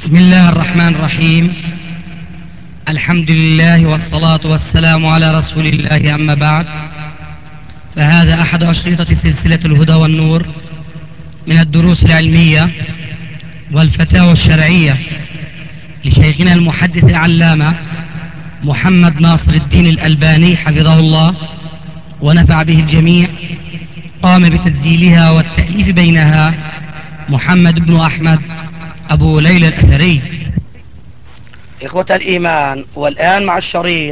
بسم الله الرحمن الرحيم. الحمد لله والصلاة والسلام على رسول الله، أما بعد، فهذا أحد أشرطة سلسلة الهدى والنور من الدروس العلمية والفتاوى الشرعية لشيخنا المحدث العلامة محمد ناصر الدين الألباني حفظه الله ونفع به الجميع. قام بتسجيلها والتأليف بينها محمد بن أحمد أبو ليلى الأثري. إخوة الإيمان، والآن مع الشريط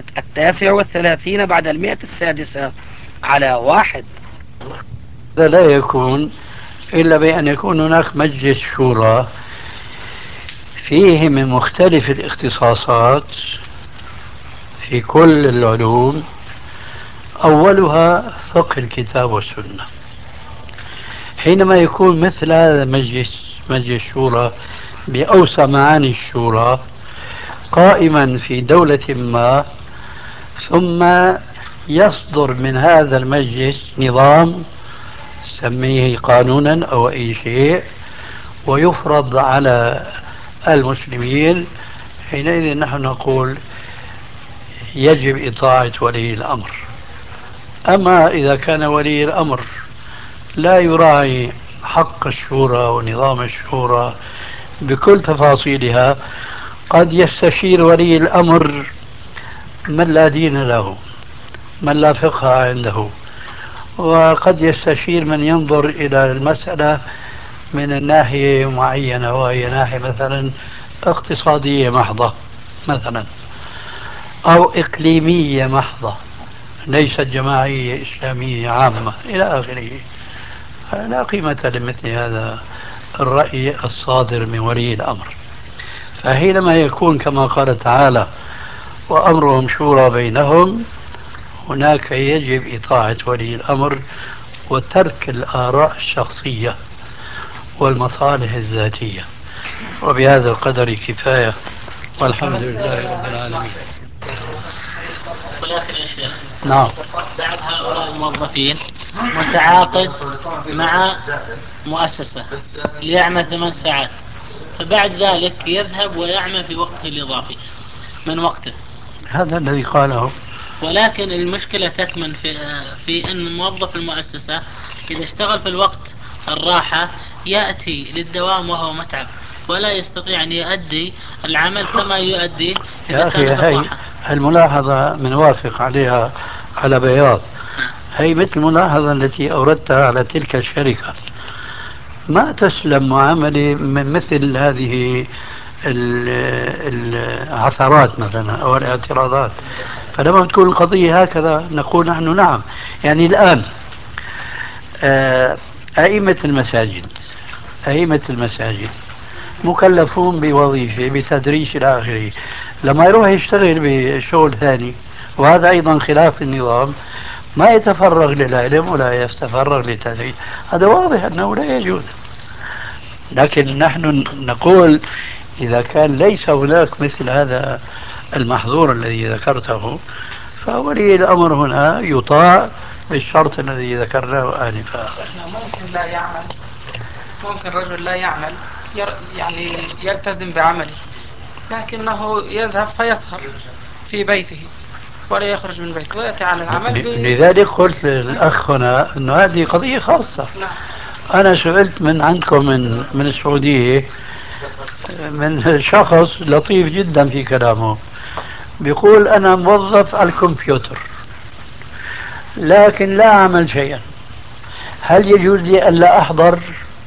39 بعد 106 على 1. هذا لا يكون إلا بأن يكون هناك مجلس شورى فيه من مختلف الاختصاصات في كل العلوم، أولها فقه الكتاب والسنة. حينما يكون مثل هذا مجلس شورى بأوسع معاني الشورى قائما في دولة ما، ثم يصدر من هذا المجلس نظام سميه قانونا أو أي شيء ويفرض على المسلمين، حينئذ نحن نقول يجب إطاعة ولي الأمر. أما إذا كان ولي الأمر لا يراعي حق الشورى ونظام الشورى بكل تفاصيلها، قد يستشير ولي الأمر من لا دين له، من لا فقه عنده، وقد يستشير من ينظر إلى المسألة من الناحية معينة، وهي ناحية مثلا اقتصادية محضة مثلا، أو إقليمية محضة، ليست جماعية إسلامية عامة إلى آخره. لا قيمة لمثل هذا الرأي الصادر من ولي الأمر. فحينما يكون كما قال تعالى وأمرهم شورى بينهم، هناك يجب إطاعة ولي الأمر وترك الآراء الشخصية والمصالح الذاتية. وبهذا القدر كفاية، والحمد لله رب العالمين. ولكن يا شيخ، نعم. بعض هؤلاء الموظفين متعاقد مع مؤسسة ليعمل 8 ساعات، فبعد ذلك يذهب ويعمل في وقته الإضافي من وقته. هذا الذي قاله. ولكن المشكلة تكمن في أن موظف المؤسسة إذا اشتغل في الوقت الراحة يأتي للدوام وهو متعب، ولا يستطيع أن يؤدي العمل كما يؤدي إذا يا كان أخي، في هي الراحة. الملاحظة منوافق عليها على بياض. هي مثل الملاحظة التي أوردتها على تلك الشركة. ما تسلم معاملة من مثل هذه العثرات مثلا أو الاعتراضات. فلما تكون القضية هكذا نقول نحن نعم. يعني الآن أئمة المساجد أئمة المساجد مكلفون بوظيفة بتدريس إلى آخره. لما يروح يشتغل بشغل ثاني، وهذا أيضا خلاف النظام، ما يتفرغ للعلم ولا يتفرغ للتدريس، هذا واضح أنه لا يجوز. لكن نحن نقول إذا كان ليس هناك مثل هذا المحظور الذي ذكرته، فولي الأمر هنا يطاع بالشرط الذي ذكرناه آنفا. ممكن لا يعمل، ممكن رجل لا يعمل يعني يلتزم بعمله، لكنه يذهب فيسهر في بيته ولا يخرج من بيته ويأتي على العمل لذلك قلت للأخ هنا أن هذه قضية خاصة. نعم. أنا سئلت من عندكم من السعودية، من شخص لطيف جدا في كلامه، بيقول أنا موظف على الكمبيوتر لكن لا أعمل شيئا، هل يجوز لي أن لا أحضر؟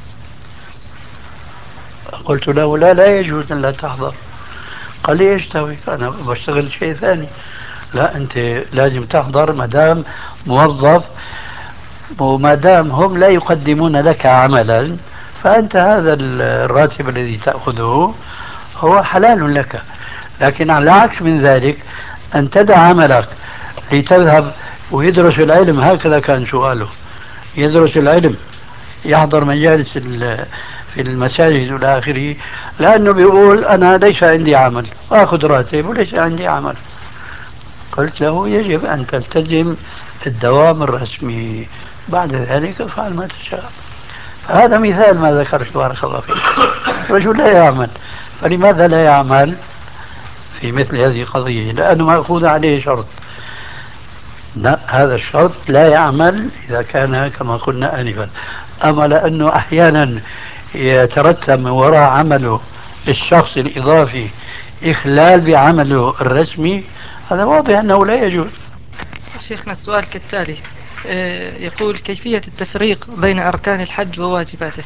قلت له لا يجوز أن لا تحضر. قال لي ايش تسوي؟ أنا بشتغل شيء ثاني. لا، أنت لازم تحضر ما دام موظف، وما دام هم لا يقدمون لك عملا فأنت هذا الراتب الذي تأخذه هو حلال لك. لكن على العكس من ذلك أن تدع عملك لتذهب ويدرس العلم، هكذا كان سؤاله، يدرس العلم، يحضر مجالس في المساجد والى اخره، لانه بيقول انا ليس عندي عمل، اخذ راتب وليس عندي عمل. قلت له يجب ان تلتزم الدوام الرسمي، بعد ذلك افعل ما تشاء. هذا مثال ما ذكرت، بارك الله فيك. رجل لا يعمل فلماذا لا يعمل في مثل هذه القضية؟ لأنه مأخوذ عليه شرط. لا، هذا الشرط لا يعمل إذا كان كما قلنا آنفا. أما لأنه أحيانا يترتب من وراء عمله الشخص الإضافي إخلال بعمله الرسمي، هذا واضح أنه لا يجوز. شيخنا السؤال كالتالي، يقول كيفية التفريق بين أركان الحج وواجباته؟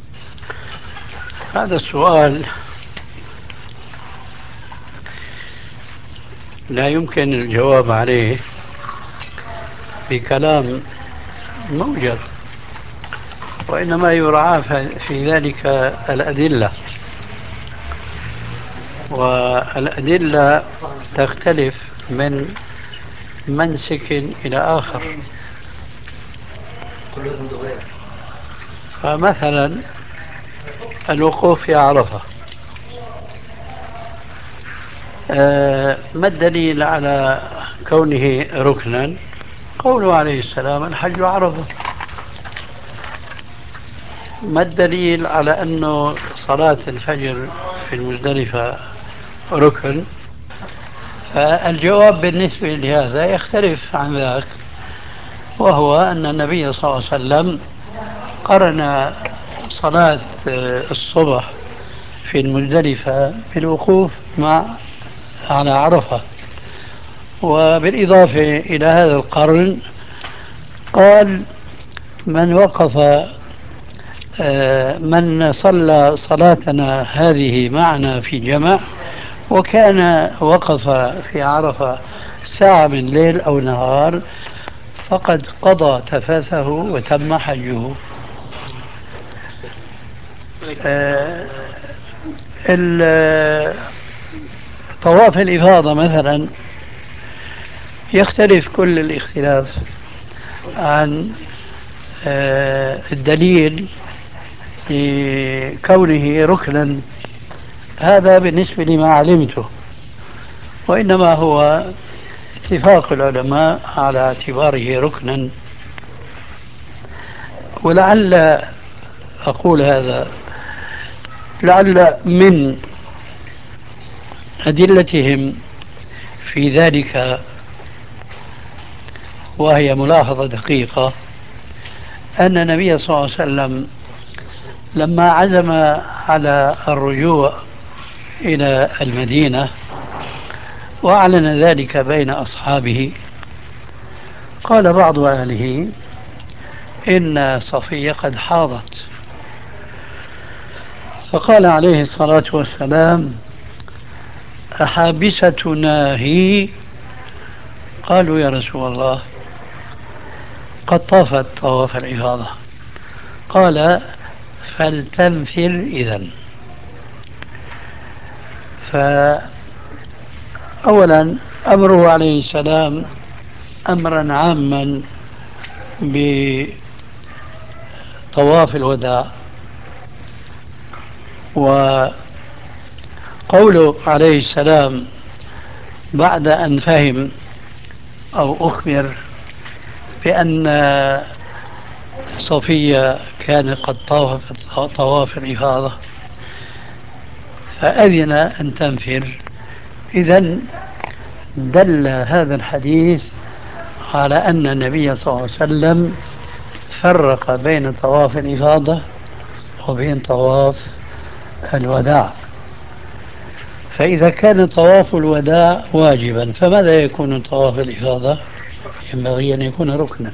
هذا السؤال لا يمكن الجواب عليه بكلام موجز، وإنما يراعى في ذلك الأدلة، والأدلة تختلف من منسك إلى آخر. فمثلا الوقوف في عرفة، ما الدليل على كونه ركنا؟ قوله عليه السلام الحج عرفة. ما الدليل على أنه صلاة الفجر في المزدلفة ركن؟ فالجواب بالنسبة لهذا يختلف عن ذاك، وهو أن النبي صلى الله عليه وسلم قرن صلاة الصبح في المزدلفة بالوقوف على عرفة. وبالإضافة إلى هذا القرن قال من وقف من صلى صلاتنا هذه معنا في جمع وكان وقف في عرفة ساعة من ليل أو نهار فقد قضى تفاثه وتم حجه. طواف الإفاضة مثلا يختلف كل الاختلاف عن الدليل لكونه ركنا. هذا بالنسبة لما علمته، وإنما هو اتفاق العلماء على اعتباره ركنا. ولعل أقول هذا لعل من أدلتهم في ذلك، وهي ملاحظة دقيقة، أن النبي صلى الله عليه وسلم لما عزم على الرجوع إلى المدينة وأعلن ذلك بين أصحابه، قال بعض أهله إن صفية قد حاضت، فقال عليه الصلاة والسلام أحابستنا هي؟ قالوا يا رسول الله قد طافت طواف الإفاضة. قال فلتنفر إذن. فأولا أمره عليه السلام أمرا عاما بطواف الوداع، وقوله عليه السلام بعد أن فهم أو أخبر بأن صفية كان قد طافت طواف الإفاضة فأذن أن تنفر. إذن دل هذا الحديث على أن النبي صلى الله عليه وسلم فرق بين طواف الإفاضة وبين طواف الوداع. فإذا كان طواف الوداع واجبا فماذا يكون طواف الإفاضة؟ ينبغي أن يكون ركنا.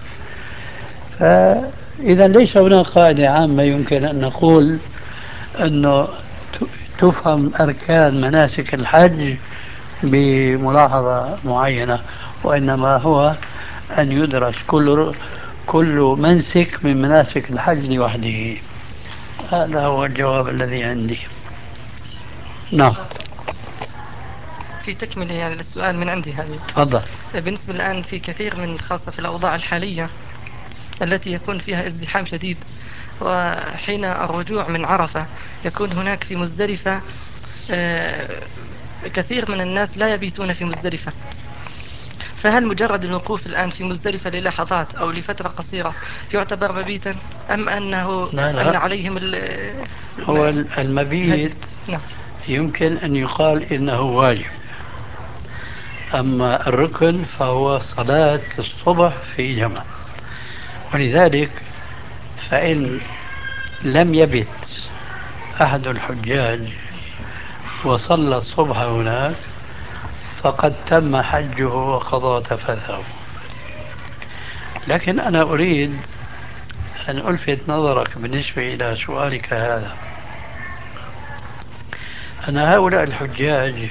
فإذا ليس هناك قاعدة عامة يمكن أن نقول أنه تفهم أركان مناسك الحج بملاحظة معينة، وإنما هو أن يدرس كل منسك من مناسك الحج لوحده. هذا هو الجواب الذي عندي. نعم. في تكملة يعني للسؤال من عندي هذه. تفضل. بالنسبة الآن في كثير من خاصة في الأوضاع الحالية التي يكون فيها ازدحام شديد، وحين الرجوع من عرفة يكون هناك في مزدلفة كثير من الناس لا يبيتون في مزدلفة، فهل مجرد الوقوف الآن في مزدلفة للحظات أو لفترة قصيرة يعتبر مبيتا، أم أنه لا أن عليهم هو المبيت نعم. يمكن أن يقال إنه واجب. أما الركن فهو صلاة الصبح في جمع. ولذلك فإن لم يبت أحد الحجاج وصلى الصبح هناك فقد تم حجه وقضى تفثه. لكن أنا أريد أن ألفت نظرك بالنسبة إلى سؤالك هذا، أن هؤلاء الحجاج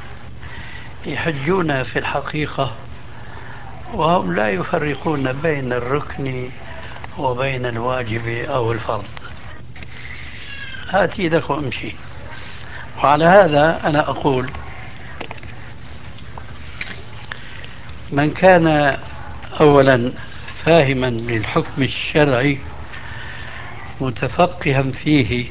يحجون في الحقيقة وهم لا يفرقون بين الركن وبين الواجب أو الفرض. هات يدك وامشي. وعلى هذا أنا أقول من كان أولا فاهما للحكم الشرعي متفقها فيه،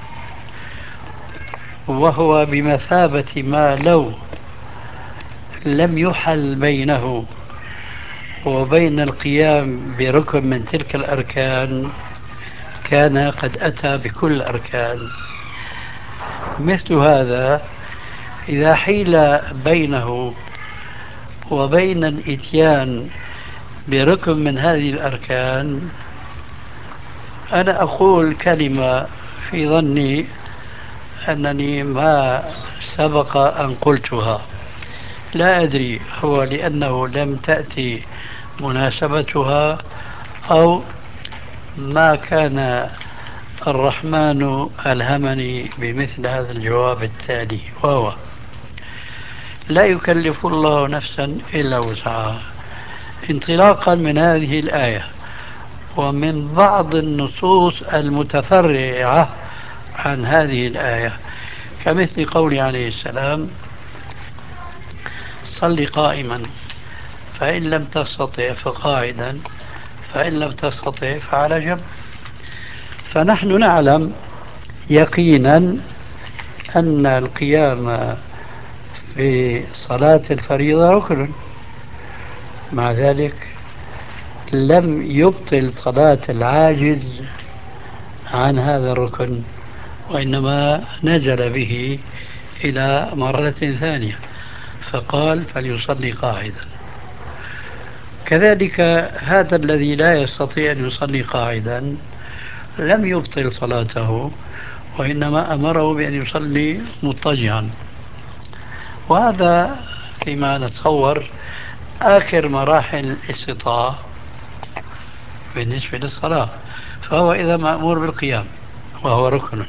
وهو بمثابة ما لو لم يحل بينه وبين القيام بركن من تلك الأركان كان قد أتى بكل الأركان. مثل هذا إذا حيل بينه وبين الإتيان بركن من هذه الأركان، أنا أقول كلمة في ظني أنني ما سبق أن قلتها، لا أدري هو لأنه لم تأتي مناسبتها أو ما كان الرحمن ألهمني بمثل هذا الجواب التالي، وهو: لا يكلف الله نفسا إلا وسعها. انطلاقا من هذه الآية ومن بعض النصوص المتفرعة عن هذه الآية، كمثل قول عليه السلام: صل قائما فإن لم تستطع فقاعدا فإن لم تستطع فعلى جنب. فنحن نعلم يقينا أن القيام في صلاة الفريضة ركن، مع ذلك لم يبطل صلاة العاجز عن هذا الركن، وإنما نزل به إلى مرة ثانية فقال: فليصلي قاعدا. كذلك هذا الذي لا يستطيع أن يصلي قاعدا لم يبطل صلاته، وإنما أمره بأن يصلي مضطجعا. وهذا فيما نتصور آخر مراحل الاستطاعة بالنسبة للصلاة، فهو إذا مأمور بالقيام وهو ركن،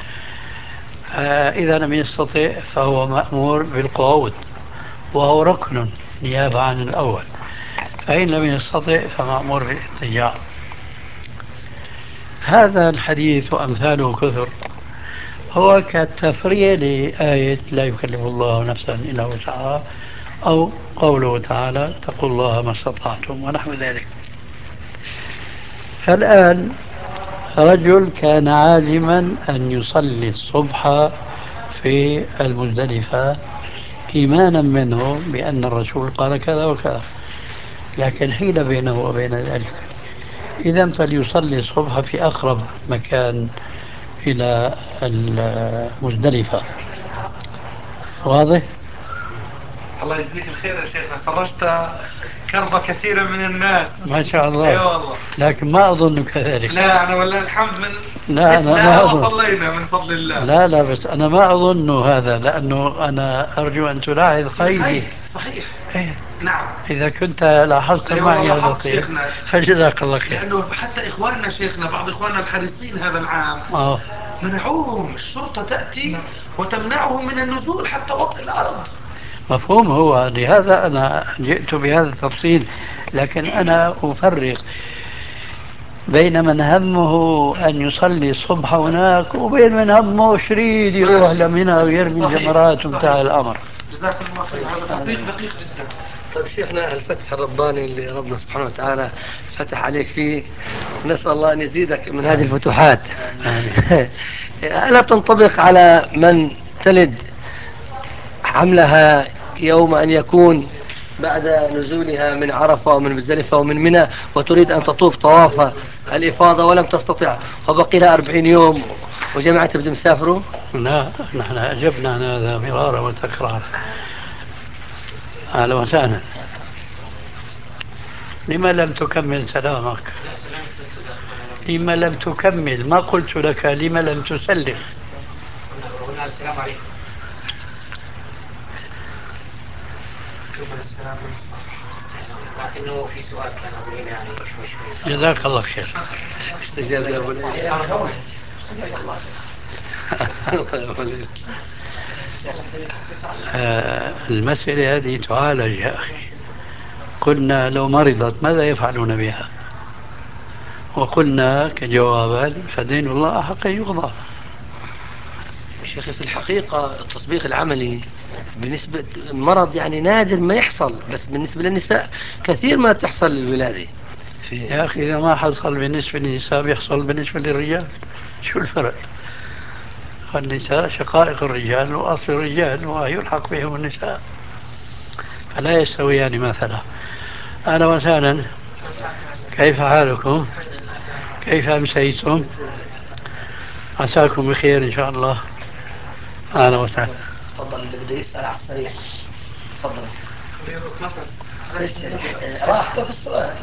إذا لم يستطع فهو مأمور بالقعود وهو ركن نيابة عن الأول، فإن لم يستطع فمأمور بالاضطجاع. هذا الحديث وأمثاله كثر هو كالتفريع لآية لا يكلف الله نفسا إلا وسعها، أو قوله تعالى: اتقوا الله ما استطعتم ونحو ذلك. فالآن رجل كان عازما أن يصلي الصبح في المزدلفة إيمانا منه بأن الرسول قال كذا وكذا، لكن حيل بينه وبين ذلك، إذا فليصلي الصبح في أقرب مكان إلى المزدلفة. واضح؟ الله يجزيك الخير يا شيخنا، فرجت كرب كثير من الناس. ما شاء الله. اي والله. لكن ما أظن كذلك. لا أنا والله الحمد من لا أنا ما أظن. وصلينا من فضل الله. لا لا، بس أنا ما أظن هذا، لأنه أنا أرجو أن تلاحظ قيدي. صحيح. إيه؟ نعم. إذا كنت لاحظت معي هذا القيد فجزاك الله خير. لأنه حتى إخواننا شيخنا، بعض إخواننا الحريصين هذا العام منعوهم الشرطة تأتي وتمنعهم من النزول حتى وطئ الأرض. مفهوم، هو لهذا أنا جئت بهذا التفصيل، لكن أنا أفرق بين من همه أن يصلي الصبح هناك وبين من همه شريد يروح لمنى ويرمي جمرات وانتهى الأمر. جزاكم الله خير، هذا دقيق جدا. طيب شيخنا، الفتح الرباني اللي ربنا سبحانه وتعالى فتح عليك فيه، نسأل الله أن يزيدك من هذه الفتوحات. ألا تنطبق على من تلد حملها يوم أن يكون بعد نزولها من عرفة ومن مزدلفة ومن منى وتريد أن تطوف طواف الإفاضة ولم تستطع وبقي لها 40 يوم وجماعة بدهم يسافروا؟ لا، نحن أجبنا عن هذا مرارا وتكرارا. أهلا وسهلا. لما لم تكمل سلامك؟ لما لم تكمل؟ ما قلت لك لما لم تسلم؟ قلنا السلام عليكم. لكنه في سؤال كان أقول يعني شوي. جزاك الله خير. استجاب يا أبو المسألة هذه تعالج يا أخي. قلنا لو مرضت ماذا يفعلون بها؟ وقلنا كجوابا فدين الله أحق يقضى. شيخي في الحقيقة التطبيق العملي بالنسبة مرض يعني نادر ما يحصل، بس بالنسبة للنساء كثير ما تحصل الولادة. يا أخي إذا ما حصل بالنسبة للنساء بيحصل بالنسبة للرجال. شو الفرق؟ النساء شقائق الرجال وأصل الرجال ويلحق بهم النساء، فلا يستويان مثلا. أهلا وسهلا، كيف حالكم؟ كيف أمسيتم؟ عساكم بخير إن شاء الله. أهلا وسهلا. تفضل، اللي بده يسأل على السريع تفضل. راحته في السؤال.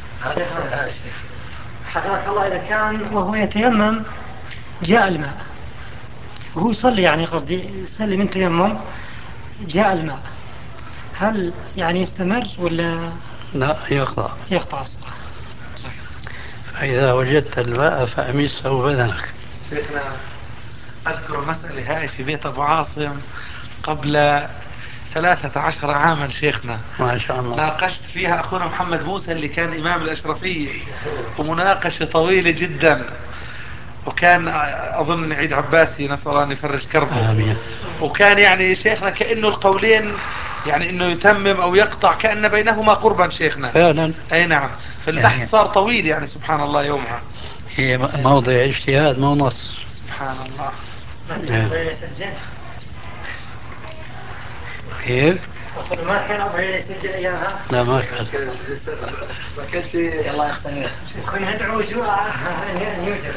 حفظك الله، إذا كان وهو يتيمم جاء الماء وهو يصلي، يعني قصدي يصلي من تيمم جاء الماء، هل يعني يستمر ولا لا، يقطع الصلاة؟ فإذا وجدت الماء فأمسه بدنك. شيخنا أذكر المسألة هاي في بيت أبو عاصم قبل 13 عاما شيخنا، ما شاء الله. ناقشت فيها أخونا محمد موسى اللي كان إمام الأشرفية، ومناقشة طويلة جدا، وكان أظن عيد عباسي نسأل الله أن يفرج كربه. آمين. وكان يعني شيخنا كأنه القولين يعني إنه يتمم أو يقطع كأن بينهما قربا شيخنا فعلا. أي نعم. فالبحث صار طويل يعني سبحان الله يومها. هي موضع اجتهاد مو نص. سبحان الله. كيف؟ ما كان أبو هريرة يسجل أيامها؟ لا ما كان. ما كان شيء. الله يحسن. كنا ندعو جوع أن يوجد.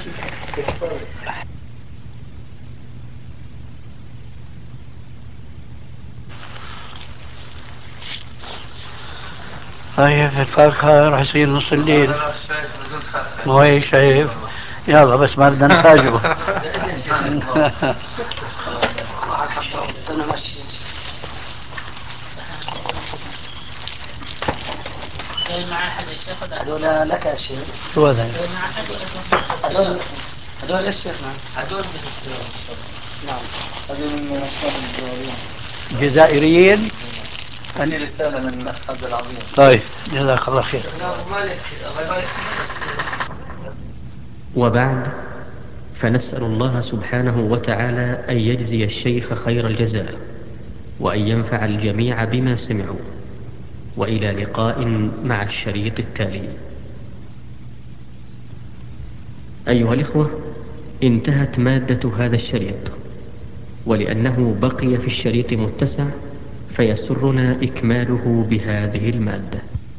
طيب الفاكهة راح يصير نص الليل. مو هيك شايف؟ يلا بس ما بدنا نفاجئه. جاي معاه حد يا شيخ؟ هذول لك يا شيخ. شو هذا؟ جاي معاه حد ولا هذول ايش شيخنا؟ هذول نعم. هذول من منصات الجوارين. جزائريين. هذه رسالة من عبد العظيم. طيب جزاك الله خير. وبعد، فنسأل الله سبحانه وتعالى أن يجزي الشيخ خير الجزاء، وأن ينفع الجميع بما سمعوا. وإلى لقاء مع الشريط التالي. أيها الإخوة، انتهت مادة هذا الشريط، ولأنه بقي في الشريط متسع فيسرنا إكماله بهذه المادة.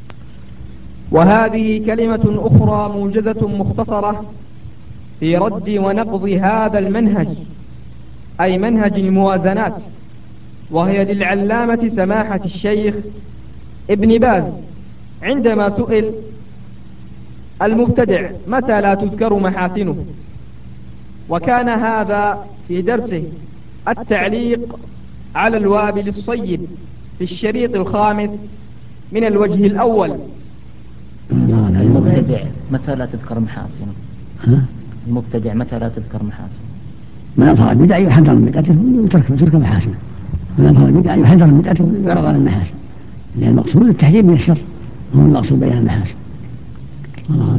وهذه كلمة أخرى موجزة مختصرة في رد ونقض هذا المنهج، أي منهج الموازنات، وهي للعلامة سماحة الشيخ ابن باز عندما سئل: المبتدع متى لا تذكر محاسنه؟ وكان هذا في درسه التعليق على الوابل الصيب في الشريط الخامس من الوجه الأول. المبتدع متى لا تذكر محاسنه؟ المبتدع متى لا تذكر محاسنه؟ من أظهر البدع يحذر من بدعته ويترك محاسنه. من أظهر البدع يحذر من بدعته ويعرض على المحاسن، لأن المقصود التحذير من الشر هو المقصود بين المحاسن. هذا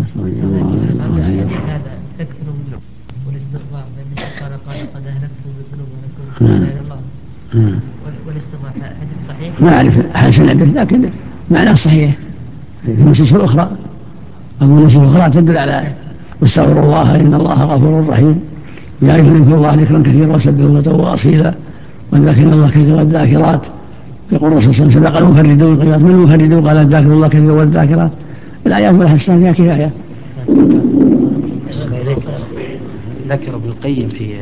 تكثر منه والاستغفار، لأن قال قد أهلكت بالذنوب ونكون لا إله إلا الله. والاستغفار حديث صحيح؟ ما أعرف حسن به، لكن معناه صحيح. في النصوص الأخرى أو النصوص الأخرى تدل على واستغفروا الله إن الله غفور رحيم، يا أيها الذين الله ذكرا كثيرا وسبحوا بكرة وأصيلا والذاكرين الله كثيرا والذاكرات. يقول الرسول صلى الله عليه وسلم: سبق المفردون، قيل من المفردون؟ قال: الذاكر الله كثيرا والذاكرات. الآيات والحديث فيها كفاية. ذكر ابن القيم في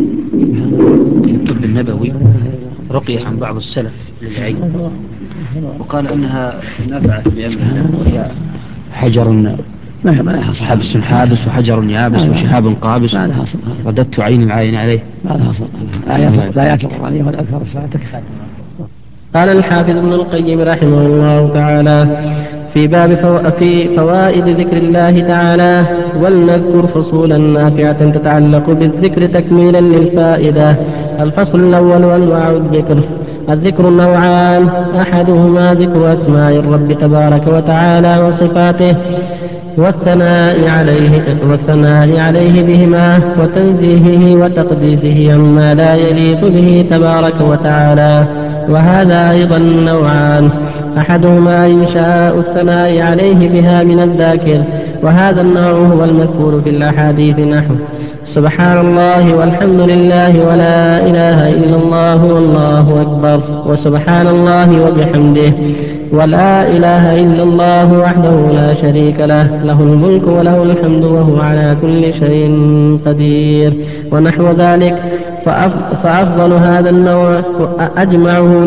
الطب النبوي رقية عن بعض السلف للعين، وقال أنها نفعت بأمر الله، وهي حجر حابس وحجر يابس وشهاب قابس رددت عين العين عليه. الآيات القرآنية والأذكار الصلاة تكفى. قال الحافظ ابن القيم رحمه الله تعالى في باب في فوائد ذكر الله تعالى: ولنذكر فصولا نافعة تتعلق بالذكر تكميلا للفائدة. الفصل الأول: أنواع الذكر. الذكر نوعان: أحدهما ذكر أسماء الرب تبارك وتعالى وصفاته والثناء عليه بهما وتنزيهه وتقديسه عما لا يليق به تبارك وتعالى، وهذا أيضا نوعان: أحدهما إنشاء الثناء عليه بها من الذاكر، وهذا النوع هو المذكور في الأحاديث نحو سبحان الله والحمد لله ولا إله إلا الله والله أكبر، وسبحان الله وبحمده، ولا إله إلا الله وحده لا شريك له، له الملك وله الحمد وهو على كل شيء قدير، ونحو ذلك. فأفضل هذا النوع أجمعه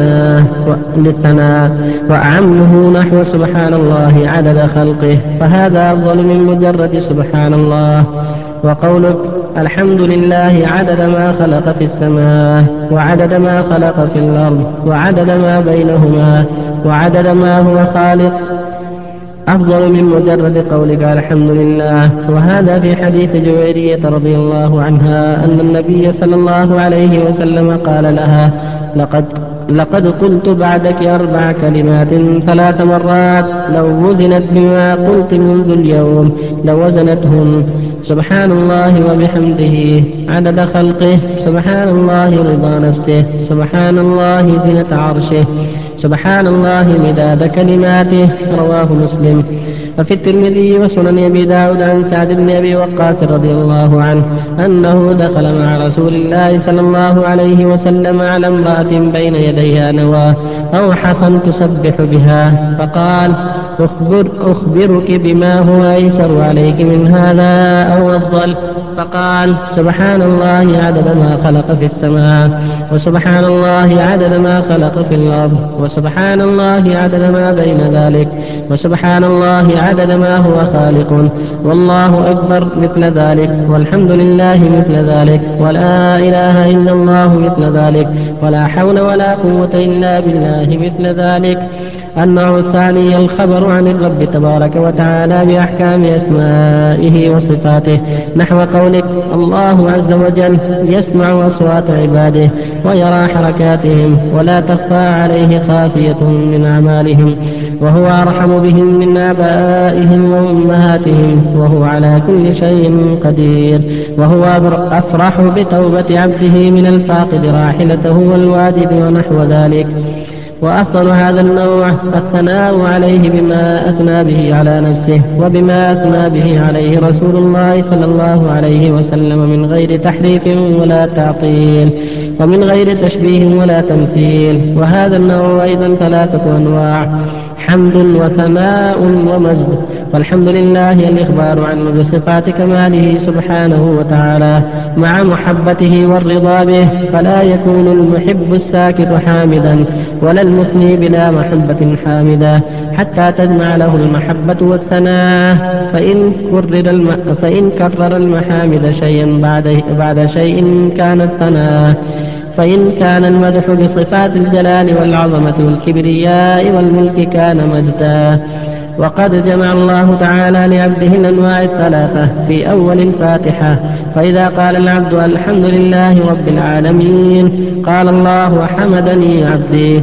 للثناء وأعمه نحو سبحان الله عدد خلقه، فهذا أفضل من مجرد سبحان الله. وقولك الحمد لله عدد ما خلق في السماء وعدد ما خلق في الأرض وعدد ما بينهما وعدد ما هو خالق أفضل من مجرد قولك الحمد لله. وهذا في حديث جويرية رضي الله عنها أن النبي صلى الله عليه وسلم قال لها: لقد قلت بعدك 4 كلمات 3 مرات، لو وزنت بما قلت منذ اليوم لوزنتهن: سبحان الله وبحمده عدد خلقه، سبحان الله رضا نفسه، سبحان الله زنة عرشه، سبحان الله مداد كلماته. رواه مسلم. وفي الترمذي وسنن أبي داود عن سعد بن أبي وقاص رضي الله عنه أنه دخل مع رسول الله صلى الله عليه وسلم على امرأة بين يديها نواة أو حصى تسبح بها، فقال: أخبرك بما هو أيسر عليك من هذا أو أفضل؟ فقال: سبحان الله عدد ما خلق في السماء، وسبحان الله عدد ما خلق في الأرض، وسبحان الله عدد ما بين ذلك، وسبحان الله عدد ما هو خالق، والله أكبر مثل ذلك، والحمد لله مثل ذلك، ولا إله إلا الله مثل ذلك، ولا حول ولا قوة إلا بالله مثل ذلك. النوع الثاني: الخبر عن الرب تبارك وتعالى بأحكام أسمائه وصفاته، نحو قولك: الله عز وجل يسمع أصوات عباده ويرى حركاتهم ولا تخفى عليه خافية من أعمالهم، وهو أرحم بهم من آبائهم وأمهاتهم، وهو على كل شيء قدير، وهو أفرح بتوبة عبده من الفاقد راحلته والوادد ونحو ذلك. وأفضل هذا النوع الثناء عليه بما أثنى به على نفسه وبما أثنى به عليه رسول الله صلى الله عليه وسلم من غير تحريف ولا تعطيل ومن غير تشبيه ولا تمثيل. وهذا النوع أيضا 3 أنواع: حمد وثناء ومجد. والحمد لله الإخبار عنه بصفات كماله سبحانه وتعالى مع محبته والرضا به، فلا يكون المحب الساكت حامدا ولا المثني بلا محبة حامدا حتى تجمع له المحبة والثناء. فإن كرر المحامد شيئا بعد شيء كان الثناء، فإن كان المدح بصفات الجلال والعظمة والكبرياء والملك كان مجدا. وقد جمع الله تعالى لعبده الأنواع 3 في أول الفاتحة، فإذا قال العبد الحمد لله رب العالمين قال الله حمدني عبدي،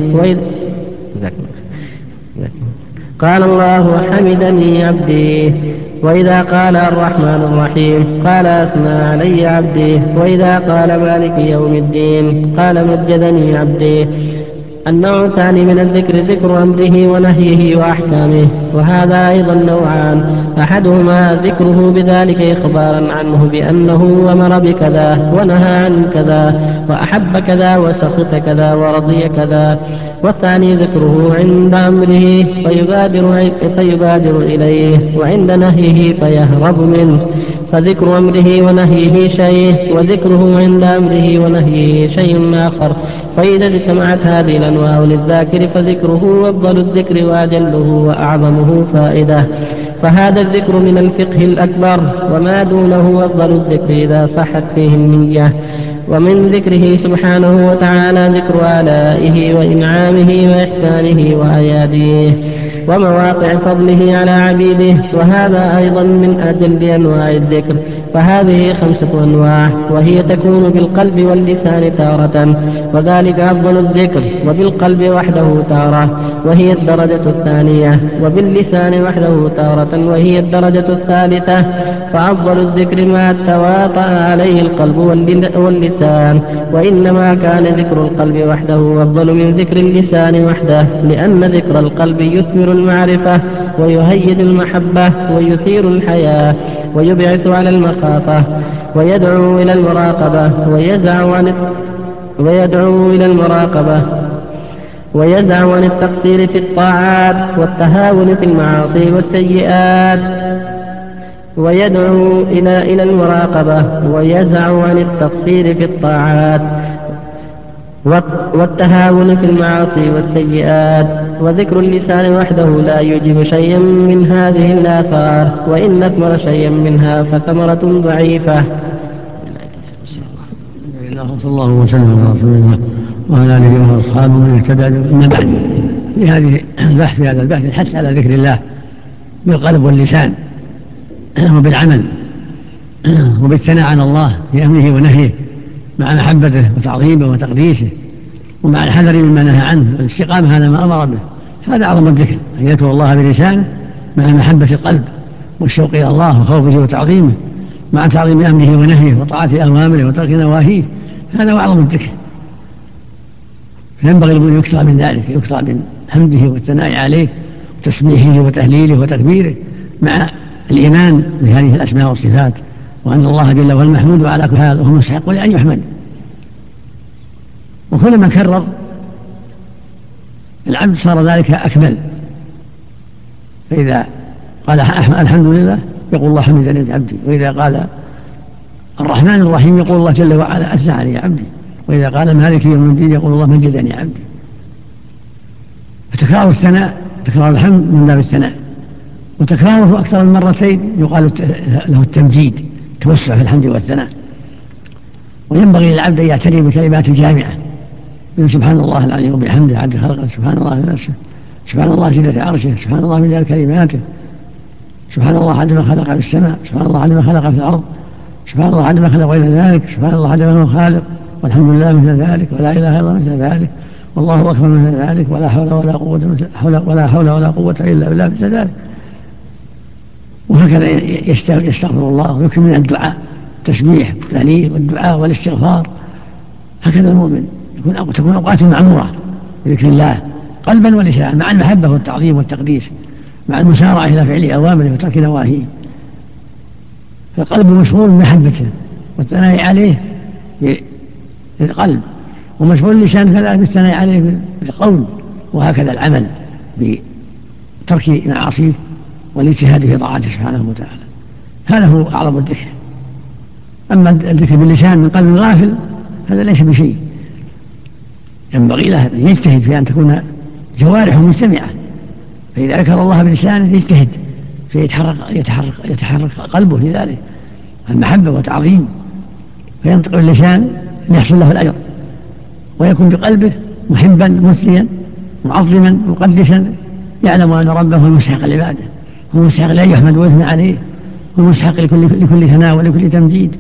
قال الله حمدني عبدي. وإذا قال الرحمن الرحيم قال أثنى علي عبدي. وإذا قال مالك يوم الدين قال مجدني عبدي. النوع الثاني من الذكر ذكر أمره ونهيه وأحكامه، وهذا أيضا نوعان: أحدهما ذكره بذلك إخبارا عنه بأنه أمر بكذا ونهى عن كذا وأحب كذا وسخط كذا ورضي كذا، والثاني ذكره عند أمره فيبادر إليه، وعند نهيه فيهرب منه. فذكر أمره ونهيه شيء، وذكره عند أمره ونهيه شيء آخر. فإذا اجتمعت هذه الأنواع للذاكر فذكره أفضل الذكر وأجله وأعظمه فائدة. فهذا الذكر من الفقه الأكبر، وما دونه أفضل الذكر إذا صحت فيه النية. ومن ذكره سبحانه وتعالى ذكر آلائه وإنعامه وإحسانه وأياديه ومواقع فضله على عبيده، وهذا أيضا من أجل أنواع الذكر. فهذه 5 أنواع، وهي تكون بالقلب واللسان تارة، وذلك أفضل الذكر، وبالقلب وحده تارة وهي الدرجة الثانية، وباللسان وحده تارة وهي الدرجة الثالثة. فأفضل الذكر ما تواطأ عليه القلب واللسان، وإنما كان ذكر القلب وحده أفضل من ذكر اللسان وحده، لأن ذكر القلب يثمر المعرفة ويهيج المحبة ويثير الحياة ويبعث على المخافة ويدعو إلى المراقبة ويزع عن التقصير في الطاعات والتهاون في المعاصي والسيئات، ويدعو إلى المراقبة ويزع عن التقصير في الطاعات والتهاون في المعاصي والسيئات. وذكر اللسان وحده لا يوجب شيئا من هذه الآثار، وإن أثمر شيئا منها فثمرة ضعيفة. صلى الله وسلم على رسول الله وعلى آله وأصحابه من اهتدى. أما بعد، في هذه البحث، في هذا البحث الحث على ذكر الله بالقلب واللسان وبالعمل وبالثناء على الله في أمره ونهيه مع محبته وتعظيمه وتقديسه، ومع الحذر مما نهى عنه والاستقامة على ما أمر به. هذا أعظم الذكر، أن يذكر الله بلسانه مع محبة القلب والشوق إلى الله وخوفه وتعظيمه، مع تعظيم أمره ونهيه وطاعة أوامره وترك نواهيه. هذا أعظم الذكر، فينبغي أن يكثر من ذلك، يكثر من حمده والثناء عليه وتسبيحه وتهليله وتكبيره، مع الإيمان بهذه الأسماء والصفات، وأن الله جل وعلا المحمود على كل حال وهو مستحق لأن يحمد. وكلما كرر العبد صار ذلك أكمل. فإذا قال الحمد لله يقول الله حمدني عبدي، وإذا قال الرحمن الرحيم يقول الله جل وعلا أثنى علي عبدي، وإذا قال مالك يوم الدين يقول الله مجدني عبدي. فتكرار الثناء، تكرار الحمد من باب الثناء، وتكراره أكثر من مرتين يقال له التمجيد، توسع في الحمد والثناء. وينبغي للعبد أن يعتني بكلمات الجامعة، سبحان الله العظيم وبحمده عدد خلقه، سبحان الله نفسه، سبحان الله زينة عرشه، سبحان الله من كلماته، سبحان الله عدد ما خلق في السماء، سبحان الله عدد ما خلق في الأرض، سبحان الله عدد ما خلق غير ذلك، سبحان الله عدد ما هو خالق، والحمد لله مثل ذلك، ولا إله إلا الله مثل ذلك، والله أكبر مثل ذلك، ولا حول ولا قوة إلا بالله مثل ذلك. وهكذا يستغفر الله ويكثر من الدعاء، التسبيح والتهليل والدعاء والاستغفار. هكذا المؤمن تكون أوقاته معمورة بذكر الله قلبا ولسانا، مع المحبة والتعظيم والتقديس، مع المسارعة إلى فعل أوامره وترك نواهيه. فالقلب مشغول بمحبته والثناء عليه بالقلب، ومشغول اللسان كذلك بالثناء عليه بالقول، وهكذا العمل بترك معاصيه والاجتهاد في طاعته سبحانه وتعالى. هذا هو أعظم الذكر. أما الذكر باللسان من قلب غافل هذا ليس بشيء. ينبغي له أن يجتهد في أن تكون جوارحه مجتمعة، فإذا ذكر الله بلسانه يجتهد يتحرك قلبه في ذلك المحبة والتعظيم، فينطق باللسان ليحصل له الأجر، ويكون بقلبه محبا مثنيا معظما مقدسا، يعلم أن ربه هو المستحق العبادة، هو المستحق أن يحمد ويثنى عليه، هو المستحق لكل ثناء ولكل تمجيد.